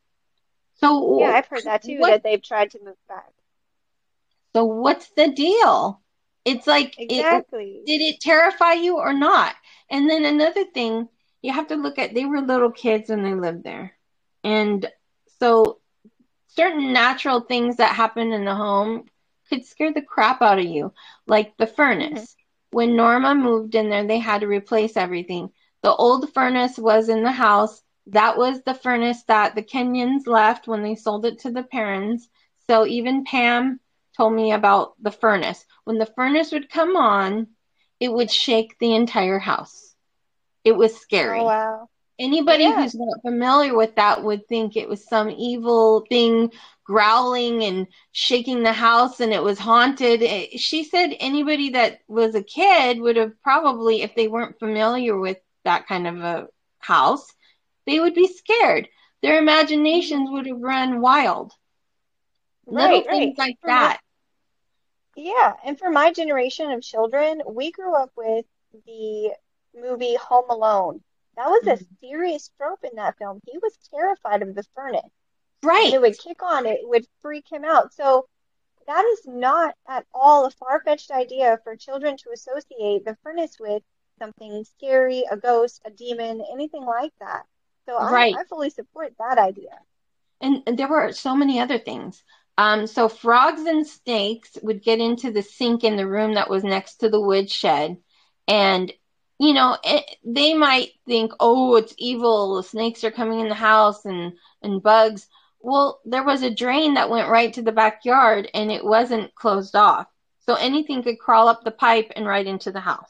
So yeah, I've heard that too, what, that they've tried to move back. So what's the deal? It's like, exactly. It, did it terrify you or not? And then another thing, you have to look at, they were little kids when they lived there. And so certain natural things that happen in the home could scare the crap out of you. Like the furnace. Mm-hmm. When Norma moved in there, they had to replace everything. The old furnace was in the house. That was the furnace that the Kenyans left when they sold it to the parents. So even Pam told me about the furnace. When the furnace would come on, it would shake the entire house. It was scary. Oh, wow. Anybody yeah. who's not familiar with that would think it was some evil thing growling and shaking the house and it was haunted. It, she said anybody that was a kid would have probably, if they weren't familiar with that kind of a house, they would be scared. Their imaginations would have run wild. Right, Little right. things like for that. My, yeah, and for my generation of children, we grew up with the movie Home Alone. That was a serious trope in that film. He was terrified of the furnace. Right. When it would kick on, it would freak him out. So that is not at all a far-fetched idea for children to associate the furnace with something scary, a ghost, a demon, anything like that. So right. I, I fully support that idea. And, and there were so many other things. Um, so frogs and snakes would get into the sink in the room that was next to the woodshed. And you know, it, they might think, oh, it's evil. Snakes are coming in the house and, and bugs. Well, there was a drain that went right to the backyard and it wasn't closed off. So anything could crawl up the pipe and right into the house.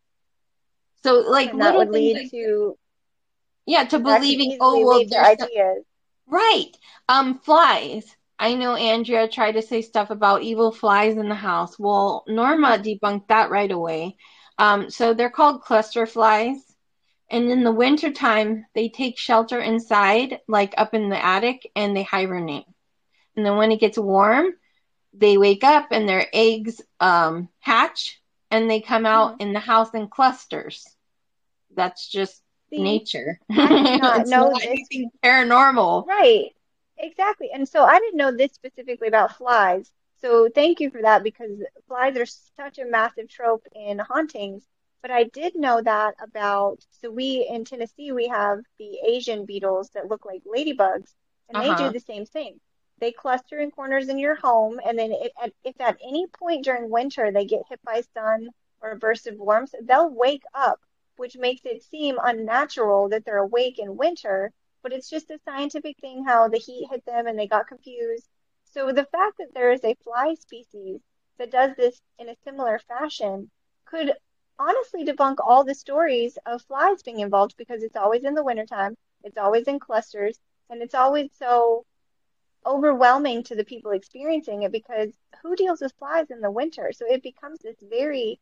So like and that little would lead like, to yeah, to believing, oh, well, there's ideas. Right. Um, flies. I know Andrea tried to say stuff about evil flies in the house. Well, Norma debunked that right away. Um, so they're called cluster flies. And in the wintertime, they take shelter inside, like up in the attic, and they hibernate. And then when it gets warm, they wake up and their eggs um, hatch and they come out Mhm. in the house in clusters. That's just See, nature. I did not It's know not this. anything paranormal. Right. Exactly. And so I didn't know this specifically about flies. So thank you for that because flies are such a massive trope in hauntings. But I did know that about, so we in Tennessee, we have the Asian beetles that look like ladybugs, and they do Uh-huh. the same thing. They cluster in corners in your home, and then if at, if at any point during winter they get hit by sun or a burst of warmth, they'll wake up, which makes it seem unnatural that they're awake in winter, but it's just a scientific thing how the heat hit them and they got confused. So the fact that there is a fly species that does this in a similar fashion could honestly debunk all the stories of flies being involved because it's always in the wintertime, it's always in clusters, and it's always so overwhelming to the people experiencing it because who deals with flies in the winter? So it becomes this very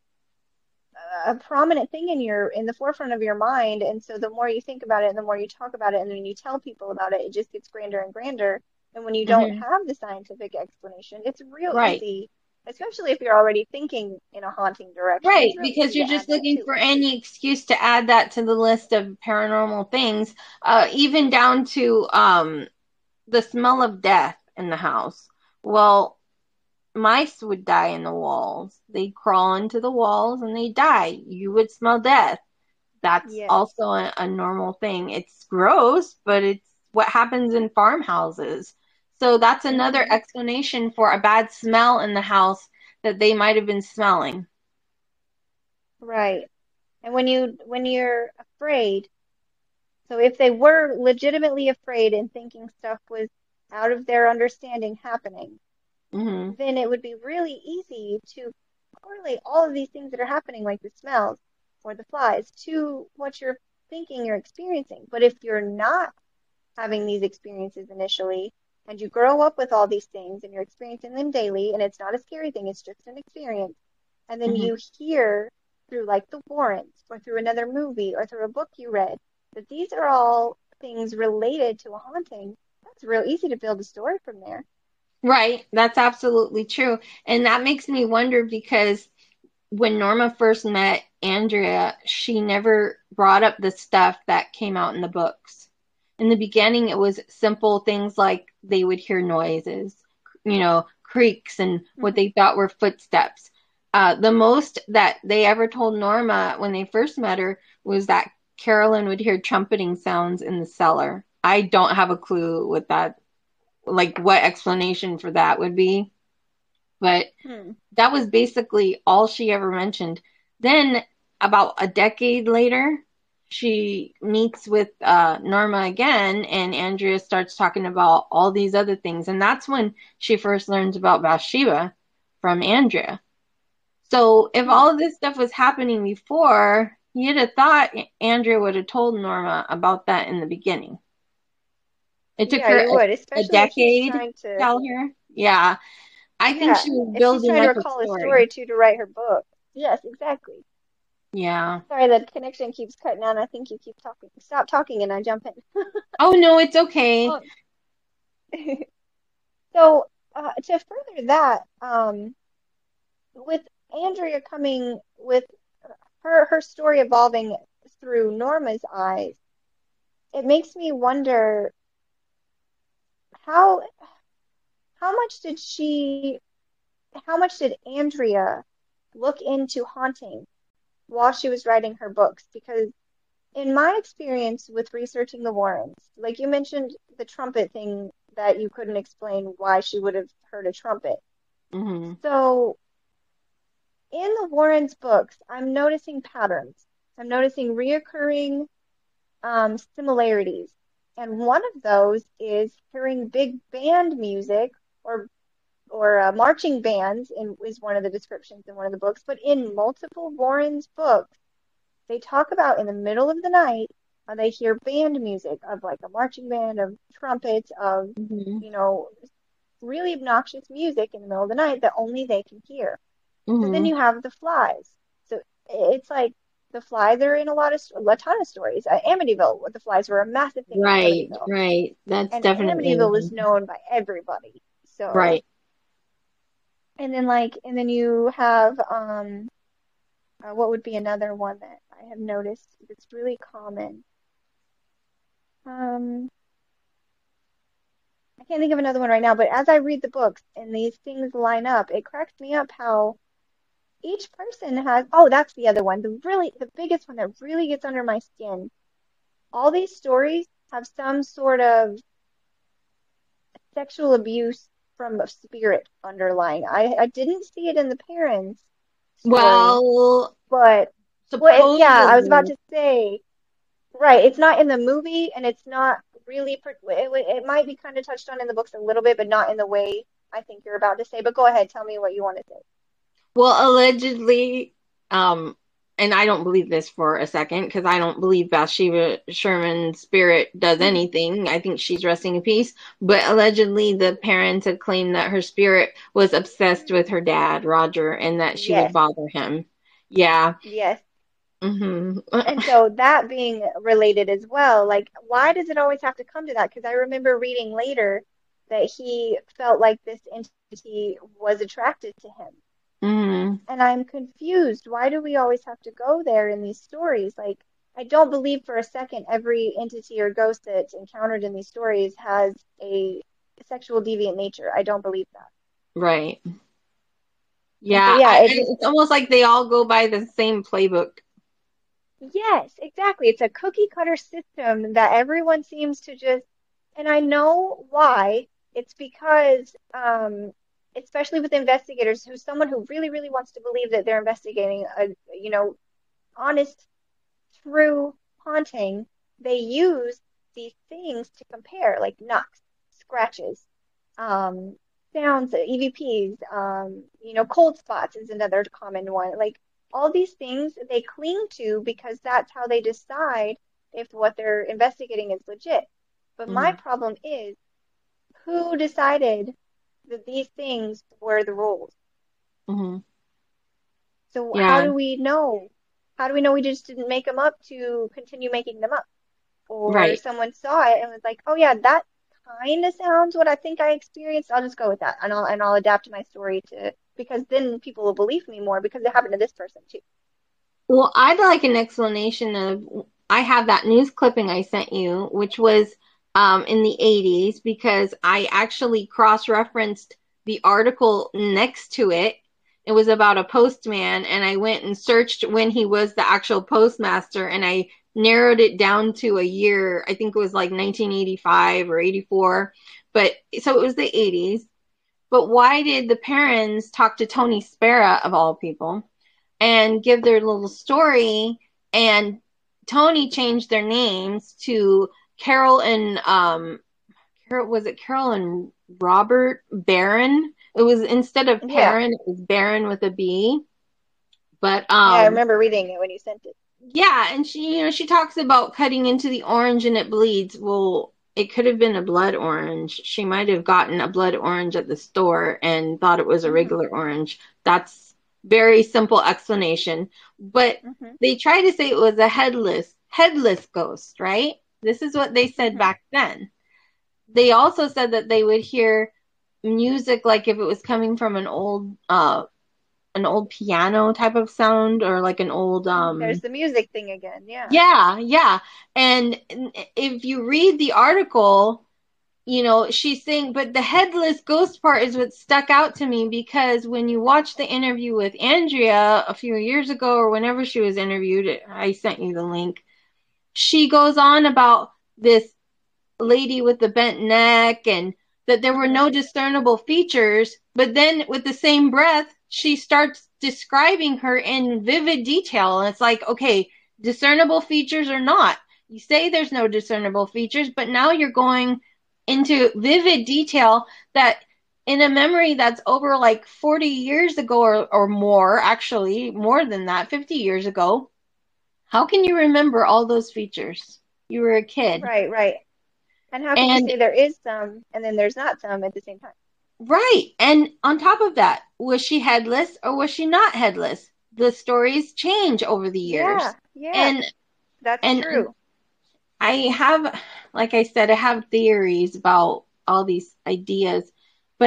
a prominent thing in your in the forefront of your mind, and so the more you think about it and the more you talk about it and then you tell people about it, it just gets grander and grander. And when you don't Hmm. have the scientific explanation, it's real Right. easy, especially if you're already thinking in a haunting direction, Right, it's real because easy you're to add just that looking to for it. any excuse to add that to the list of paranormal things, uh, even down to um, the smell of death in the house. Well, mice would die in the walls. They'd crawl into the walls and they die. You would smell death. That's Yes. also a, a normal thing. It's gross, but it's what happens in farmhouses. So that's another Hmm. explanation for a bad smell in the house that they might have been smelling. Right. And when you when you're afraid, so if they were legitimately afraid and thinking stuff was out of their understanding happening, Hmm. then it would be really easy to correlate all of these things that are happening, like the smells or the flies, to what you're thinking you're experiencing. But if you're not having these experiences initially, and you grow up with all these things and you're experiencing them daily, and it's not a scary thing, it's just an experience, and then Hmm. you hear through like the Warrens or through another movie or through a book you read that these are all things related to a haunting, that's real easy to build a story from there. Right, that's absolutely true. And that makes me wonder because when Norma first met Andrea, she never brought up the stuff that came out in the books. In the beginning, it was simple things like they would hear noises, you know, creaks and what Hmm. they thought were footsteps. Uh, the most that they ever told Norma when they first met her was that Carolyn would hear trumpeting sounds in the cellar. I don't have a clue what that, like, what explanation for that would be, but Hmm. that was basically all she ever mentioned. Then, about a decade later, she meets with uh, Norma again, and Andrea starts talking about all these other things. And that's when she first learns about Bathsheba from Andrea. So, if Hmm. all of this stuff was happening before, you'd have thought Andrea would have told Norma about that in the beginning. It took Yeah, her you a, would, a especially if she's decade to trying to, tell her. Yeah, I think yeah, she was if she's building trying to up a recall a story. story too to write her book. Yes, exactly. Yeah. Sorry, the connection keeps cutting out. I think you keep talking. Stop talking and I jump in. Oh no, it's okay. Um, so, uh, to further that, um, with Andrea coming with her her story evolving through Norma's eyes, it makes me wonder how how much did she how much did Andrea look into haunting while she was writing her books? Because in my experience with researching the Warrens, like you mentioned the trumpet thing that you couldn't explain why she would have heard a trumpet. Hmm. So in the Warrens books, I'm noticing patterns. I'm noticing reoccurring um, similarities. And one of those is hearing big band music or or uh, marching bands in, is one of the descriptions in one of the books. But in multiple Warrens books, they talk about in the middle of the night, uh, they hear band music of like a marching band, of trumpets, of, Hmm. you know, really obnoxious music in the middle of the night that only they can hear. So then Hmm. you have the flies. So it's like the flies are in a lot of a ton of stories. Uh, Amityville, the flies were a massive thing in Right, Amityville, right. That's and definitely Amityville is known by everybody. So right. And then like, and then you have um, uh, what would be another one that I have noticed that's really common? Um, I can't think of another one right now, but as I read the books and these things line up, it cracks me up how each person has, oh, that's the other one. The really, the biggest one that really gets under my skin. All these stories have some sort of sexual abuse from a spirit underlying. I, I didn't see it in the parents' story, Well, but well, it, yeah, I was about supposedly. to say, right, it's not in the movie, and it's not really, per- it, it might be kind of touched on in the books a little bit, but not in the way I think you're about to say. But go ahead, tell me what you want to say. Well, allegedly, um, and I don't believe this for a second because I don't believe Bathsheba Sherman's spirit does Mhm. anything. I think she's resting in peace. But allegedly, the parents had claimed that her spirit was obsessed with her dad, Roger, and that she would Yes, bother him. Yeah. yes. hmm And so that being related as well, like, why does it always have to come to that? Because I remember reading later that he felt like this entity was attracted to him. hmm And I'm confused. Why do we always have to go there in these stories? Like, I don't believe for a second every entity or ghost that's encountered in these stories has a sexual deviant nature. I don't believe that. Right. And so, Yeah. yeah, I, it just, it's almost like they all go by the same playbook. yes, exactly. It's a cookie cutter system that everyone seems to just, and I know why. It's because, um, especially with investigators, who's someone who really, really wants to believe that they're investigating a, you know, honest, true haunting, they use these things to compare, like knocks, scratches, um, sounds, E V Ps, um, you know, cold spots is another common one. Like all these things they cling to because that's how they decide if what they're investigating is legit. But my hmm problem is who decided that these things were the rules? hmm So how Yeah. do we know? How do we know we just didn't make them up to continue making them up? Or Right. someone saw it and was like, "Oh yeah, that kind of sounds what I think I experienced. I'll just go with that, and I'll and I'll adapt my story to because then people will believe me more because it happened to this person too." Well, I'd like an explanation of. I have that news clipping I sent you, which was um, in the eighties, because I actually cross-referenced the article next to it. It was about a postman, and I went and searched when he was the actual postmaster, and I narrowed it down to a year. I think it was like nineteen eighty-five or eighty-four. But so it was the eighties. But why did the parents talk to Tony Spera, of all people, and give their little story? And Tony changed their names to Carol and um Carol, was it Carol and Robert Barron? It was, instead of Yeah, Perrin, it was Barron with a B. But yeah, I um remember reading it when you sent it. yeah, and she, you know, she talks about cutting into the orange and it bleeds. Well, it could have been a blood orange. She might have gotten a blood orange at the store and thought it was a Hmm. regular orange. That's very simple explanation. But Hmm. they try to say it was a headless, headless ghost, right? This is what they said Hmm. back then. They also said that they would hear music like if it was coming from an old uh an old piano type of sound, or like an old There's um the music thing again. Yeah. yeah, yeah. And if you read the article, you know, she's saying, but the headless ghost part is what stuck out to me, because when you watch the interview with Andrea a few years ago, or whenever she was interviewed, I sent you the link. She goes on about this lady with the bent neck, and that there were Hmm. no discernible features. But then, with the same breath, she starts describing her in vivid detail. And it's like, okay, discernible features or not. You say there's no discernible features, but now you're going into vivid detail that in a memory that's over like forty years ago, or, or more, actually, more than that, fifty years ago. How can you remember all those features? You were a kid. Right, right. And how can you And say there is some and then there's not some at the same time? right. And on top of that, was she headless or was she not headless? The stories change over the years. Yeah, yeah, And that's and true. I have, like I said, I have theories about all these ideas. But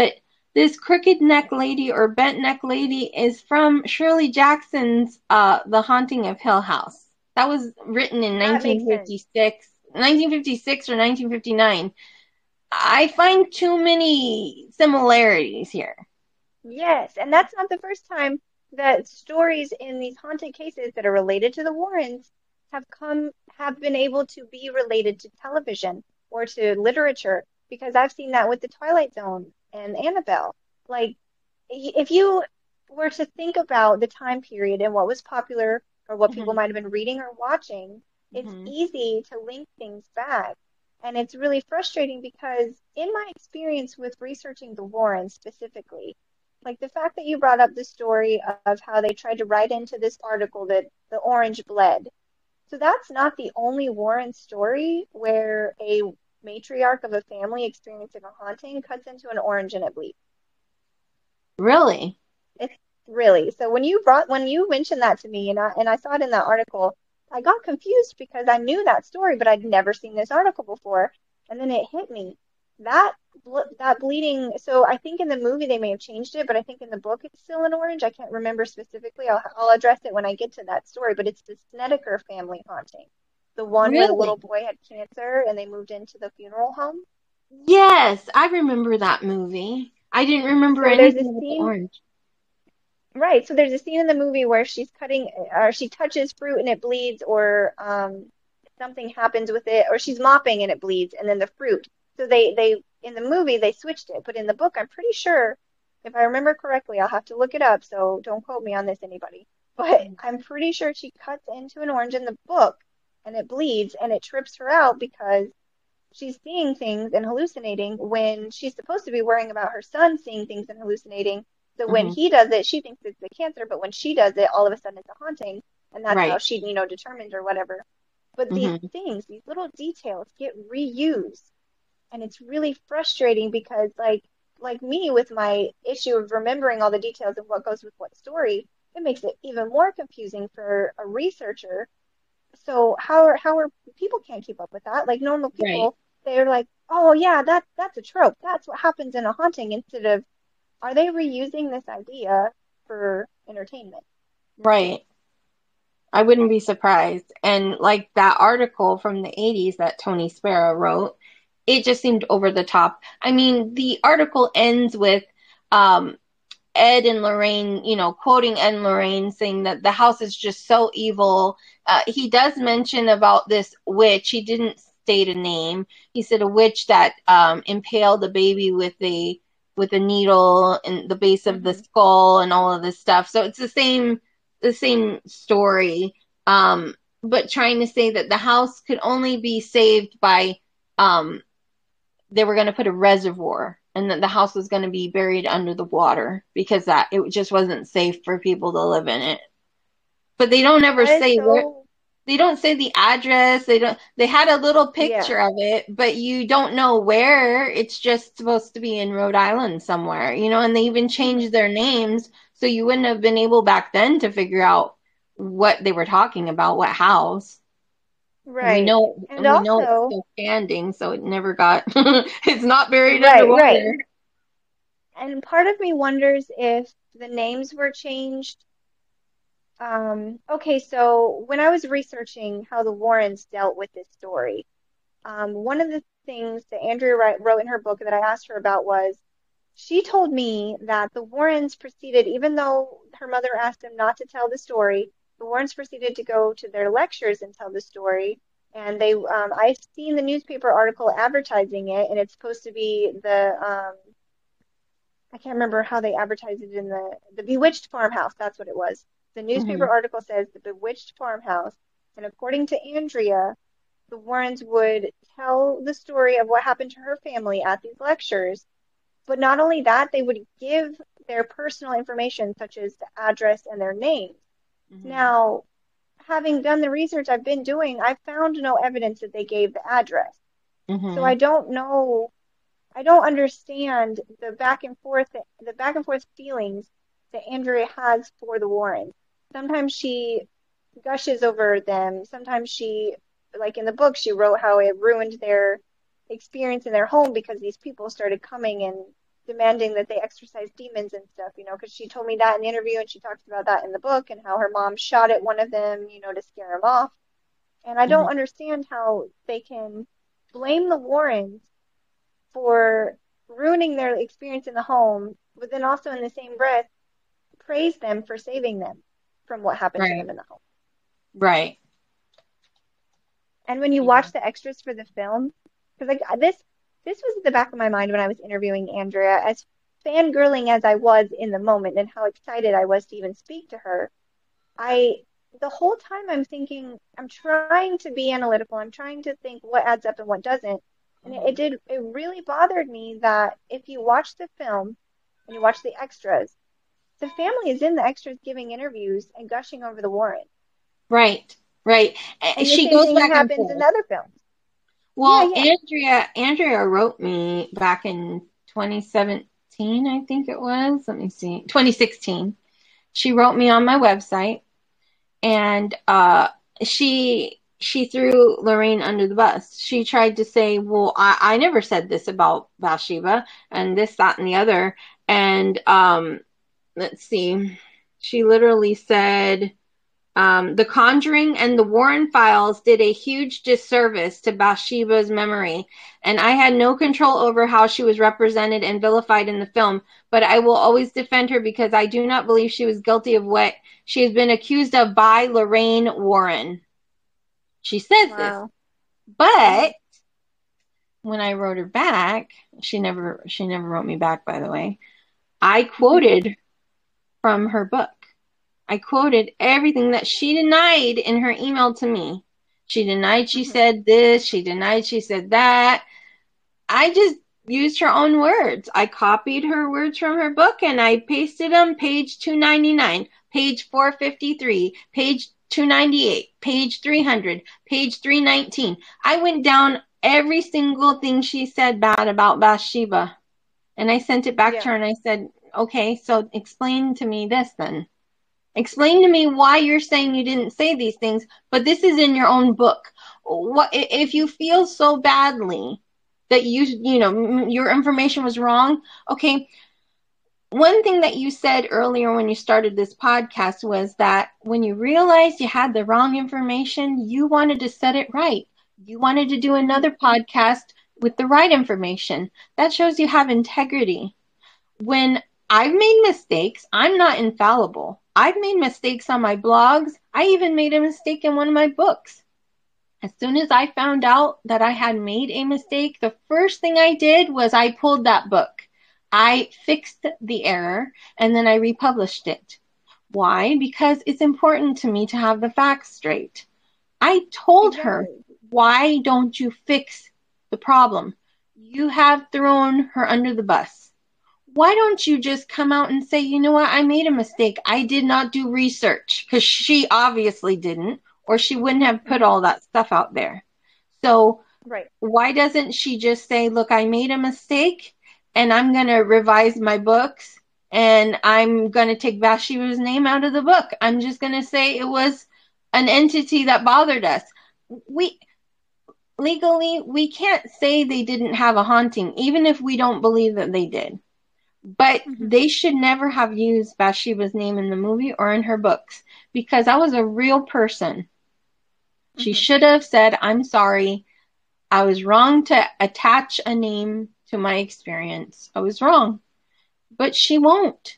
this crooked neck lady or bent neck lady is from Shirley Jackson's uh, The Haunting of Hill House. That was written in That makes nineteen fifty-six, nineteen fifty-six or nineteen fifty-nine. I find too many similarities here. Yes, and that's not the first time that stories in these haunted cases that are related to the Warrens have come have been able to be related to television or to literature, because I've seen that with the Twilight Zone and Annabelle. Like, if you were to think about the time period and what was popular or what people Mhm. might have been reading or watching, it's Mhm. easy to link things back. And it's really frustrating because in my experience with researching the Warrens specifically, like the fact that you brought up the story of how they tried to write into this article that the orange bled. So that's not the only Warren story where a matriarch of a family experiencing a haunting cuts into an orange and it bleeds. Really? It's really. So when you brought when you mentioned that to me and I and I saw it in that article, I got confused because I knew that story, but I'd never seen this article before. And then it hit me. That ble- that bleeding. So I think in the movie they may have changed it, but I think in the book it's still an orange. I can't remember specifically. I'll I'll address it when I get to that story. But it's the Snedeker family haunting, the one where the Really? little boy had cancer and they moved into the funeral home. Yes, I remember that movie. I didn't remember So there's a anything with the scene. orange. Right. So there's a scene in the movie where she's cutting, or she touches fruit and it bleeds, or um, something happens with it, or she's mopping and it bleeds, and then the fruit. So they, they, in the movie, they switched it. But in the book, I'm pretty sure, if I remember correctly, I'll have to look it up, so don't quote me on this, anybody. But I'm pretty sure she cuts into an orange in the book, and it bleeds, and it trips her out because she's seeing things and hallucinating when she's supposed to be worrying about her son seeing things and hallucinating. So when Mhm. he does it, she thinks it's the cancer, but when she does it, all of a sudden it's a haunting, and that's how Right. she, you know, determined or whatever. But these Mhm. things, these little details get reused, and it's really frustrating because, like, like me with my issue of remembering all the details of what goes with what story, it makes it even more confusing for a researcher. So how are how are people can't keep up with that? Like normal Right. people, they're like, oh yeah, that that's a trope. That's what happens in a haunting. Instead of, are they reusing this idea for entertainment? Right. I wouldn't be surprised. And like that article from the eighties that Tony Sparrow wrote, it just seemed over the top. I mean, the article ends with um, Ed and Lorraine, you know, quoting Ed and Lorraine saying that the house is just so evil. Uh, he does mention about this witch. He didn't state a name. He said a witch that um, impaled the baby with a with a needle in the base of the Mm-hmm. skull and all of this stuff. So it's the same the same story. Um, but trying to say that the house could only be saved by um, they were going to put a reservoir and that the house was going to be buried under the water because that it just wasn't safe for people to live in it. But they don't ever That is say where so, they don't say the address. They don't they had a little picture yeah. of it, but you don't know where. It's just supposed to be in Rhode Island somewhere, you know, and they even Mm-hmm. changed their names so you wouldn't have been able back then to figure out what they were talking about, what house. And we Right. know And and we know it's also, still standing, so it never got it's not buried right, right. underwater. And part of me wonders if the names were changed. Um, okay, so when I was researching how the Warrens dealt with this story, um, one of the things that Andrea Wright wrote in her book that I asked her about was she told me that the Warrens proceeded, even though her mother asked them not to tell the story, the Warrens proceeded to go to their lectures and tell the story. And they, um, I've seen the newspaper article advertising it, and it's supposed to be the, um, I can't remember how they advertised it in the the Bewitched Farmhouse. That's what it was. The newspaper Hmm. article says the Bewitched Farmhouse, and according to Andrea, the Warrens would tell the story of what happened to her family at these lectures. But not only that, they would give their personal information, such as the address and their names. Hmm. Now, having done the research I've been doing, I found no evidence that they gave the address. So Hmm. I don't know, I don't understand the back and forth, the back and forth feelings that Andrea has for the Warrens. Sometimes she gushes over them. Sometimes she, like in the book, she wrote how it ruined their experience in their home because these people started coming and demanding that they exorcise demons and stuff, you know, because she told me that in the interview, and she talks about that in the book, and how her mom shot at one of them, you know, to scare him off. And I don't Mhm. understand how they can blame the Warrens for ruining their experience in the home, but then also in the same breath praise them for saving them from what happened to Right. them in the home. Right. And when you Yeah. watch the extras for the film, because like this, this was at the back of my mind when I was interviewing Andrea, as fangirling as I was in the moment and how excited I was to even speak to her. I, the whole time I'm thinking, I'm trying to be analytical. I'm trying to think what adds up and what doesn't. And it, it did, it really bothered me that if you watch the film and you watch the extras, the family is in the extras giving interviews and gushing over the Warren. Right. Right. And the She same goes thing back and happens forth. in the other films. Well, Yeah, yeah. Andrea, Andrea wrote me back in twenty seventeen, I think it was. Let me see, twenty sixteen. She wrote me on my website, and uh, she she threw Lorraine under the bus. She tried to say, "Well, I, I never said this about Bathsheba, and this, that, and the other." And um, let's see, she literally said, Um, The Conjuring and the Warren Files did a huge disservice to Bathsheba's memory, and I had no control over how she was represented and vilified in the film, but I will always defend her because I do not believe she was guilty of what she has been accused of by Lorraine Warren. She says Wow. this, but when I wrote her back, she never she never wrote me back, by the way. I quoted from her book. I quoted everything that she denied in her email to me. She denied she Mhm. said this. She denied she said that. I just used her own words. I copied her words from her book and I pasted them. Page two ninety-nine, page four fifty-three, page two ninety-eight, page three hundred, page three nineteen. I went down every single thing she said bad about Bathsheba. And I sent it back Yeah. to her and I said, okay, so explain to me this then. Explain to me why you're saying you didn't say these things, but this is in your own book. What if you feel so badly that you, you know, your information was wrong? Okay. One thing that you said earlier when you started this podcast was that when you realized you had the wrong information, you wanted to set it right. You wanted to do another podcast with the right information. That shows you have integrity. When I've made mistakes, I'm not infallible. I've made mistakes on my blogs. I even made a mistake in one of my books. As soon as I found out that I had made a mistake, the first thing I did was I pulled that book. I fixed the error and then I republished it. Why? Because it's important to me to have the facts straight. I told her, Exactly. why don't you fix the problem? You have thrown her under the bus. Why don't you just come out and say, you know what, I made a mistake. I did not do research, because she obviously didn't, or she wouldn't have put all that stuff out there. So Right. why doesn't she just say, look, I made a mistake and I'm going to revise my books and I'm going to take Bathsheba's name out of the book. I'm just going to say it was an entity that bothered us. We legally, we can't say they didn't have a haunting, even if we don't believe that they did. But Mhm. they should never have used Bathsheba's name in the movie or in her books, because that was a real person. She Mhm. should have said, I'm sorry. I was wrong to attach a name to my experience. I was wrong. But she won't.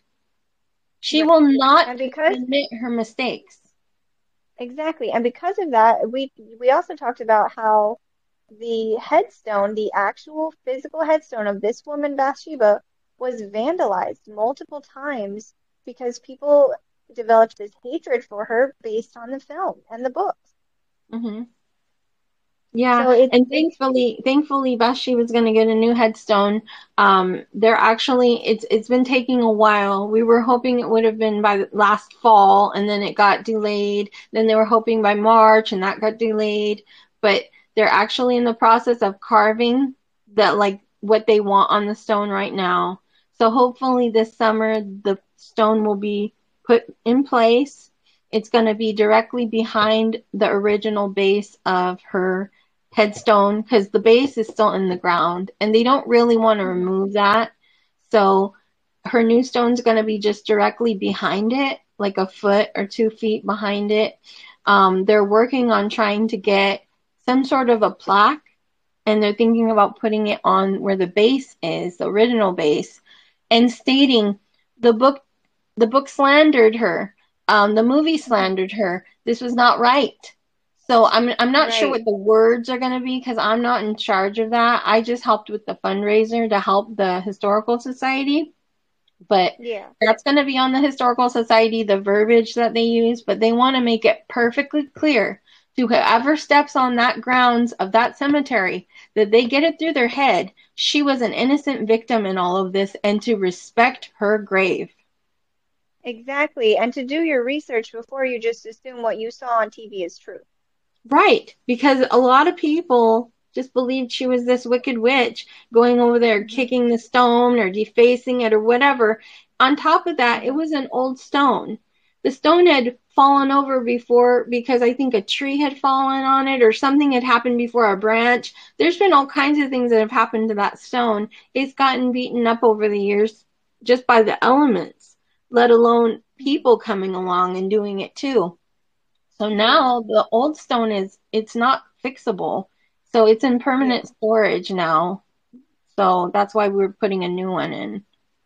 She Right. will not And because admit her mistakes. exactly, and because of that, we we also talked about how the headstone, the actual physical headstone of this woman Bathsheba, was vandalized multiple times because people developed this hatred for her based on the film and the books. Mm-hmm. Yeah, So it's and it's thankfully, thankfully, Bathsheba's going to get a new headstone. Um, they're actually, it's it's been taking a while. We were hoping it would have been by last fall, and then it got delayed. Then they were hoping by March, and that got delayed. But they're actually in the process of carving that, like what they want on the stone right now. So hopefully this summer the stone will be put in place. It's going to be directly behind the original base of her headstone, because the base is still in the ground and they don't really want to remove that. So her new stone's going to be just directly behind it, like a foot or two feet behind it. Um, they're working on trying to get some sort of a plaque, and they're thinking about putting it on where the base is, the original base, and stating the book, the book slandered her. Um, the movie slandered her. This was not right. So I'm I'm not Right. sure what the words are going to be because I'm not in charge of that. I just helped with the fundraiser to help the Historical Society. But Yeah. that's going to be on the Historical Society, the verbiage that they use. But they want to make it perfectly clear to whoever steps on that grounds of that cemetery that they get it through their head she was an innocent victim in all of this and to respect her grave. Exactly. And to do your research before you just assume what you saw on T V is true. Right, because a lot of people just believed she was this wicked witch going over there kicking the stone or defacing it or whatever. On top of that, it was an old stone. The stone had fallen over before because I think a tree had fallen on it or something had happened before a branch. There's been all kinds of things that have happened to that stone. It's gotten beaten up over the years just by the elements, let alone people coming along and doing it too. So now the old stone is, it's not fixable. So it's in permanent storage now. So that's why we're putting a new one in.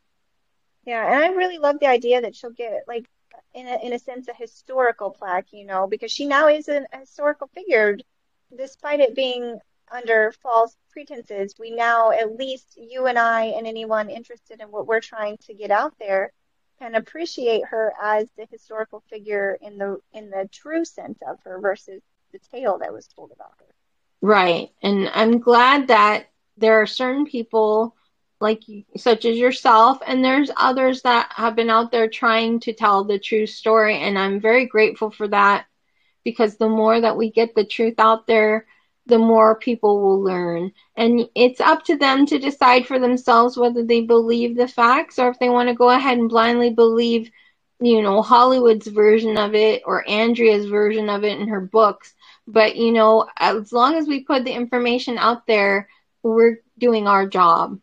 Yeah, and I really love the idea that she'll get, like, in a, in a sense, a historical plaque, you know, because she now is an, a historical figure. Despite it being under false pretenses, we now, at least you and I and anyone interested in what we're trying to get out there, can appreciate her as the historical figure in the in the true sense of her versus the tale that was told about her. Right. And I'm glad that there are certain people like such as yourself, and there's others that have been out there trying to tell the true story, and I'm very grateful for that, because the more that we get the truth out there, the more people will learn. And it's up to them to decide for themselves whether they believe the facts or if they want to go ahead and blindly believe, you know, Hollywood's version of it or Andrea's version of it in her books. But, you know, as long as we put the information out there, we're doing our job.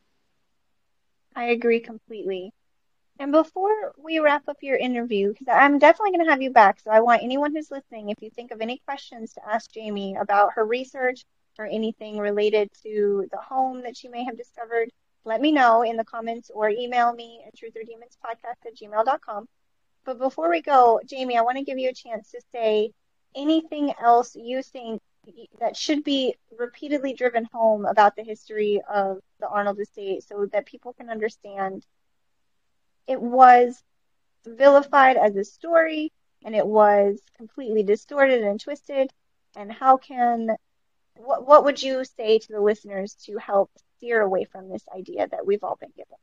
I agree completely. And before we wrap up your interview, because I'm definitely going to have you back, so I want anyone who's listening, if you think of any questions, to ask Jamie about her research or anything related to the home that she may have discovered, let me know in the comments or email me at truth or demons podcast at gmail dot com. But before we go, Jamie, I want to give you a chance to say anything else you think that should be repeatedly driven home about the history of the Arnold estate so that people can understand it was vilified as a story, and it was completely distorted and twisted. And how can, what, what would you say to the listeners to help steer away from this idea that we've all been given?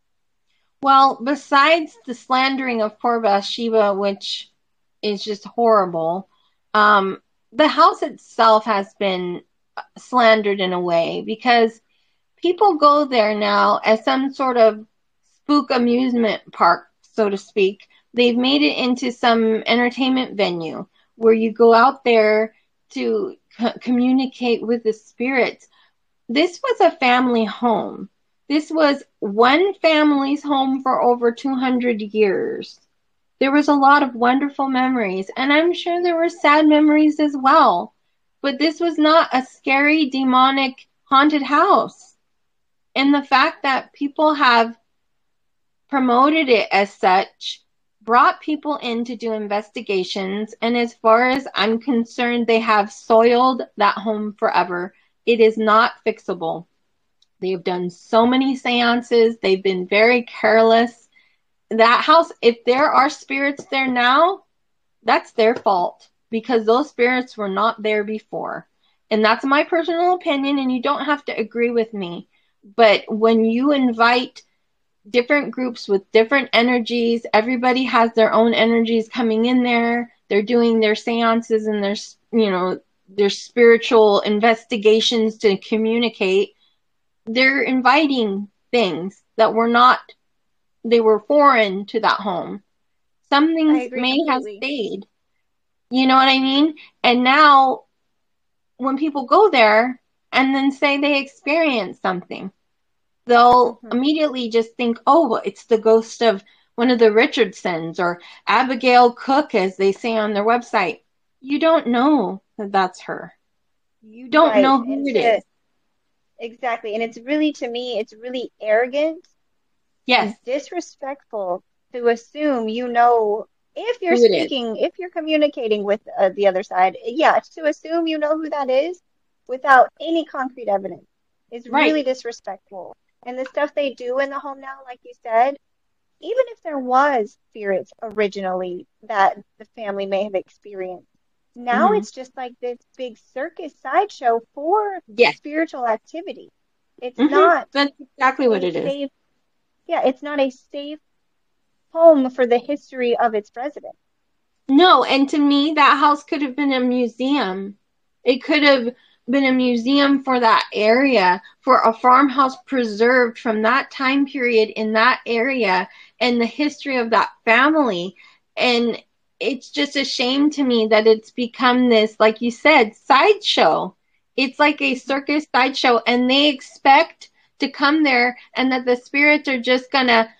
Well, besides the slandering of poor Bathsheba, which is just horrible, um, the house itself has been slandered in a way, because people go there now as some sort of spook amusement park, so to speak. They've made it into some entertainment venue where you go out there to co- communicate with the spirits. This was a family home. This was one family's home for over two hundred years. There was a lot of wonderful memories, and I'm sure there were sad memories as well. But this was not a scary, demonic, haunted house. And the fact that people have promoted it as such, brought people in to do investigations, and as far as I'm concerned, they have soiled that home forever. It is not fixable. They have done so many seances. They've been very careless. That house, if there are spirits there now, that's their fault, because those spirits were not there before. And that's my personal opinion, and you don't have to agree with me. But when you invite different groups with different energies, everybody has their own energies coming in there. They're doing their seances and their, you know, their spiritual investigations to communicate. They're inviting things that were not, they were foreign to that home. Some things may completely have stayed. You know what I mean? And now when people go there and then say they experience something, they'll Mhm. immediately just think, oh, well, it's the ghost of one of the Richardsons or Abigail Cook, as they say on their website. You don't know that that's her. You don't Right. know And who it to is. exactly. And it's really, to me, it's really arrogant Yes, and disrespectful to assume you know if you're who it is. speaking, if you're communicating with uh, the other side. Yeah, to assume you know who that is without any concrete evidence is Right. really disrespectful. And the stuff they do in the home now, like you said, even if there was spirits originally that the family may have experienced, now Hmm. it's just like this big circus sideshow for Yes. spiritual activity. It's Hmm. not That's exactly what a it is. safe, yeah, it's not a safe home for the history of its residents. No, and to me, that house could have been a museum. It could have been a museum for that area, for a farmhouse preserved from that time period in that area and the history of that family. And it's just a shame to me that it's become this, like you said, sideshow. It's like a circus sideshow, and they expect to come there and that the spirits are just gonna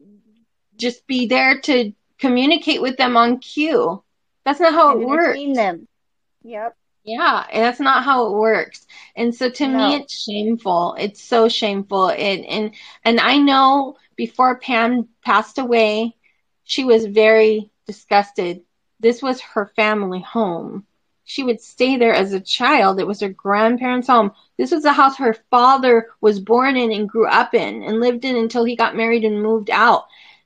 just be there to communicate with them on cue. That's not how And it works. entertain them. Yep. Yeah, and that's not how it works. And so to me, No. it's shameful. It's so shameful. And and and I know before Pam passed away, she was very disgusted. This was her family home. She would stay there as a child. It was her grandparents' home. This was the house her father was born in and grew up in and lived in until he got married and moved out.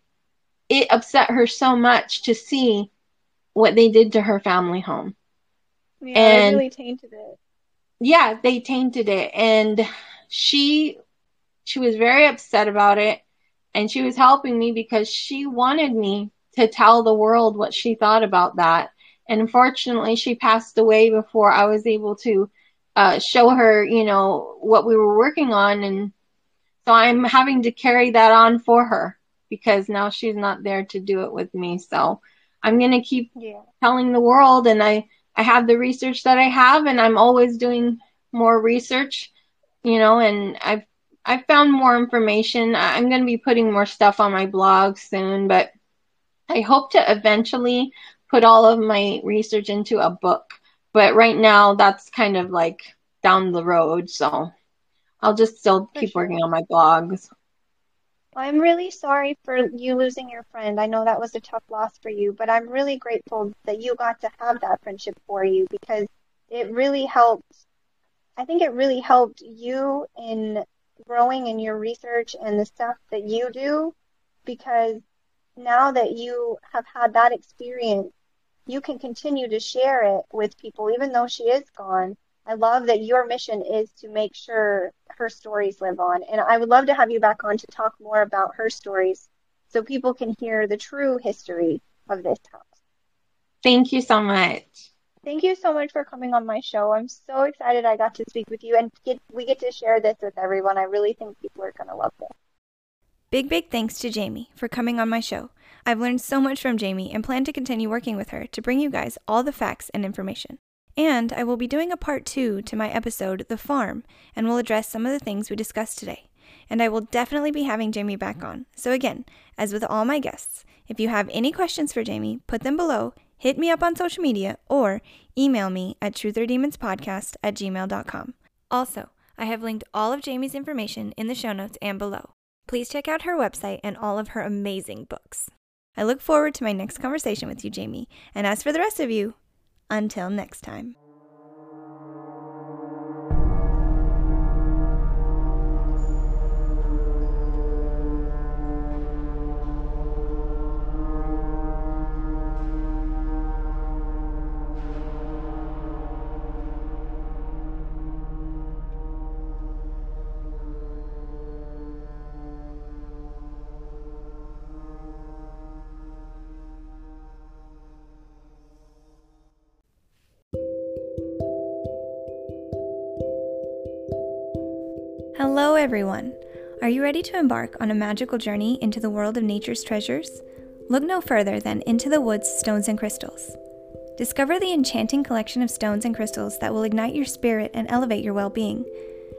It upset her so much to see what they did to her family home. Yeah, And they really tainted it. yeah, they tainted it. And she she was very upset about it. And she was helping me because she wanted me to tell the world what she thought about that. And unfortunately, she passed away before I was able to uh, show her, you know, what we were working on. And so I'm having to carry that on for her because now she's not there to do it with me. So I'm going to keep Yeah. telling the world, and I, I have the research that I have, and I'm always doing more research, you know, and I've, I've found more information. I'm going to be putting more stuff on my blog soon, but I hope to eventually put all of my research into a book. But right now, that's kind of like down the road. So I'll just still For keep sure. working on my blogs. I'm really sorry for you losing your friend. I know that was a tough loss for you, but I'm really grateful that you got to have that friendship for you because it really helped. I think it really helped you in growing in your research and the stuff that you do because now that you have had that experience, you can continue to share it with people, even though she is gone. I love that your mission is to make sure her stories live on. And I would love to have you back on to talk more about her stories so people can hear the true history of this house. Thank you so much. Thank you so much for coming on my show. I'm so excited I got to speak with you and get, we get to share this with everyone. I really think people are going to love this. Big, big thanks to Jamie for coming on my show. I've learned so much from Jamie and plan to continue working with her to bring you guys all the facts and information. And I will be doing a part two to my episode, The Farm, and will address some of the things we discussed today. And I will definitely be having Jamie back on. So again, as with all my guests, if you have any questions for Jamie, put them below, hit me up on social media, or email me at truth or demons podcast at gmail dot com. Also, I have linked all of Jamie's information in the show notes and below. Please check out her website and all of her amazing books. I look forward to my next conversation with you, Jamie. And as for the rest of you, until next time. Hello, everyone. Are you ready to embark on a magical journey into the world of nature's treasures? Look no further than Into the Woods Stones and Crystals. Discover the enchanting collection of stones and crystals that will ignite your spirit and elevate your well-being.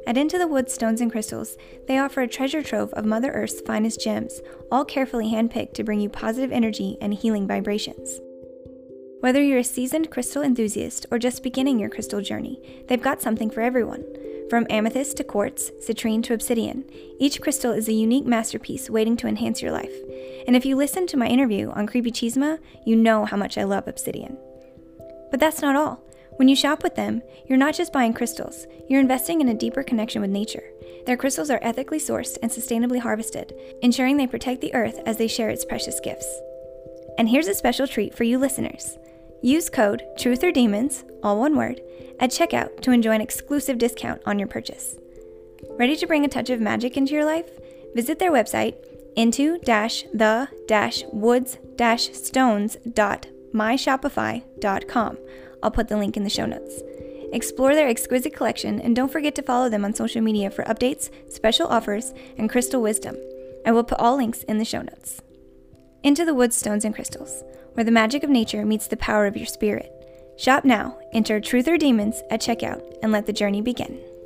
At Into the Woods Stones and Crystals, they offer a treasure trove of Mother Earth's finest gems, all carefully handpicked to bring you positive energy and healing vibrations. Whether you're a seasoned crystal enthusiast or just beginning your crystal journey, they've got something for everyone. From amethyst to quartz, citrine to obsidian, each crystal is a unique masterpiece waiting to enhance your life. And if you listened to my interview on Creepy Chisma, you know how much I love obsidian. But that's not all. When you shop with them, you're not just buying crystals, you're investing in a deeper connection with nature. Their crystals are ethically sourced and sustainably harvested, ensuring they protect the earth as they share its precious gifts. And here's a special treat for you listeners. Use code Truth or Demons, all one word, at checkout to enjoy an exclusive discount on your purchase. Ready to bring a touch of magic into your life? Visit their website, into the woods stones dot my shopify dot com. I'll put the link in the show notes. Explore their exquisite collection and don't forget to follow them on social media for updates, special offers, and crystal wisdom. I will put all links in the show notes. Into the Woods Stones and Crystals, where the magic of nature meets the power of your spirit. Shop now, enter Truth or Demons at checkout, and let the journey begin.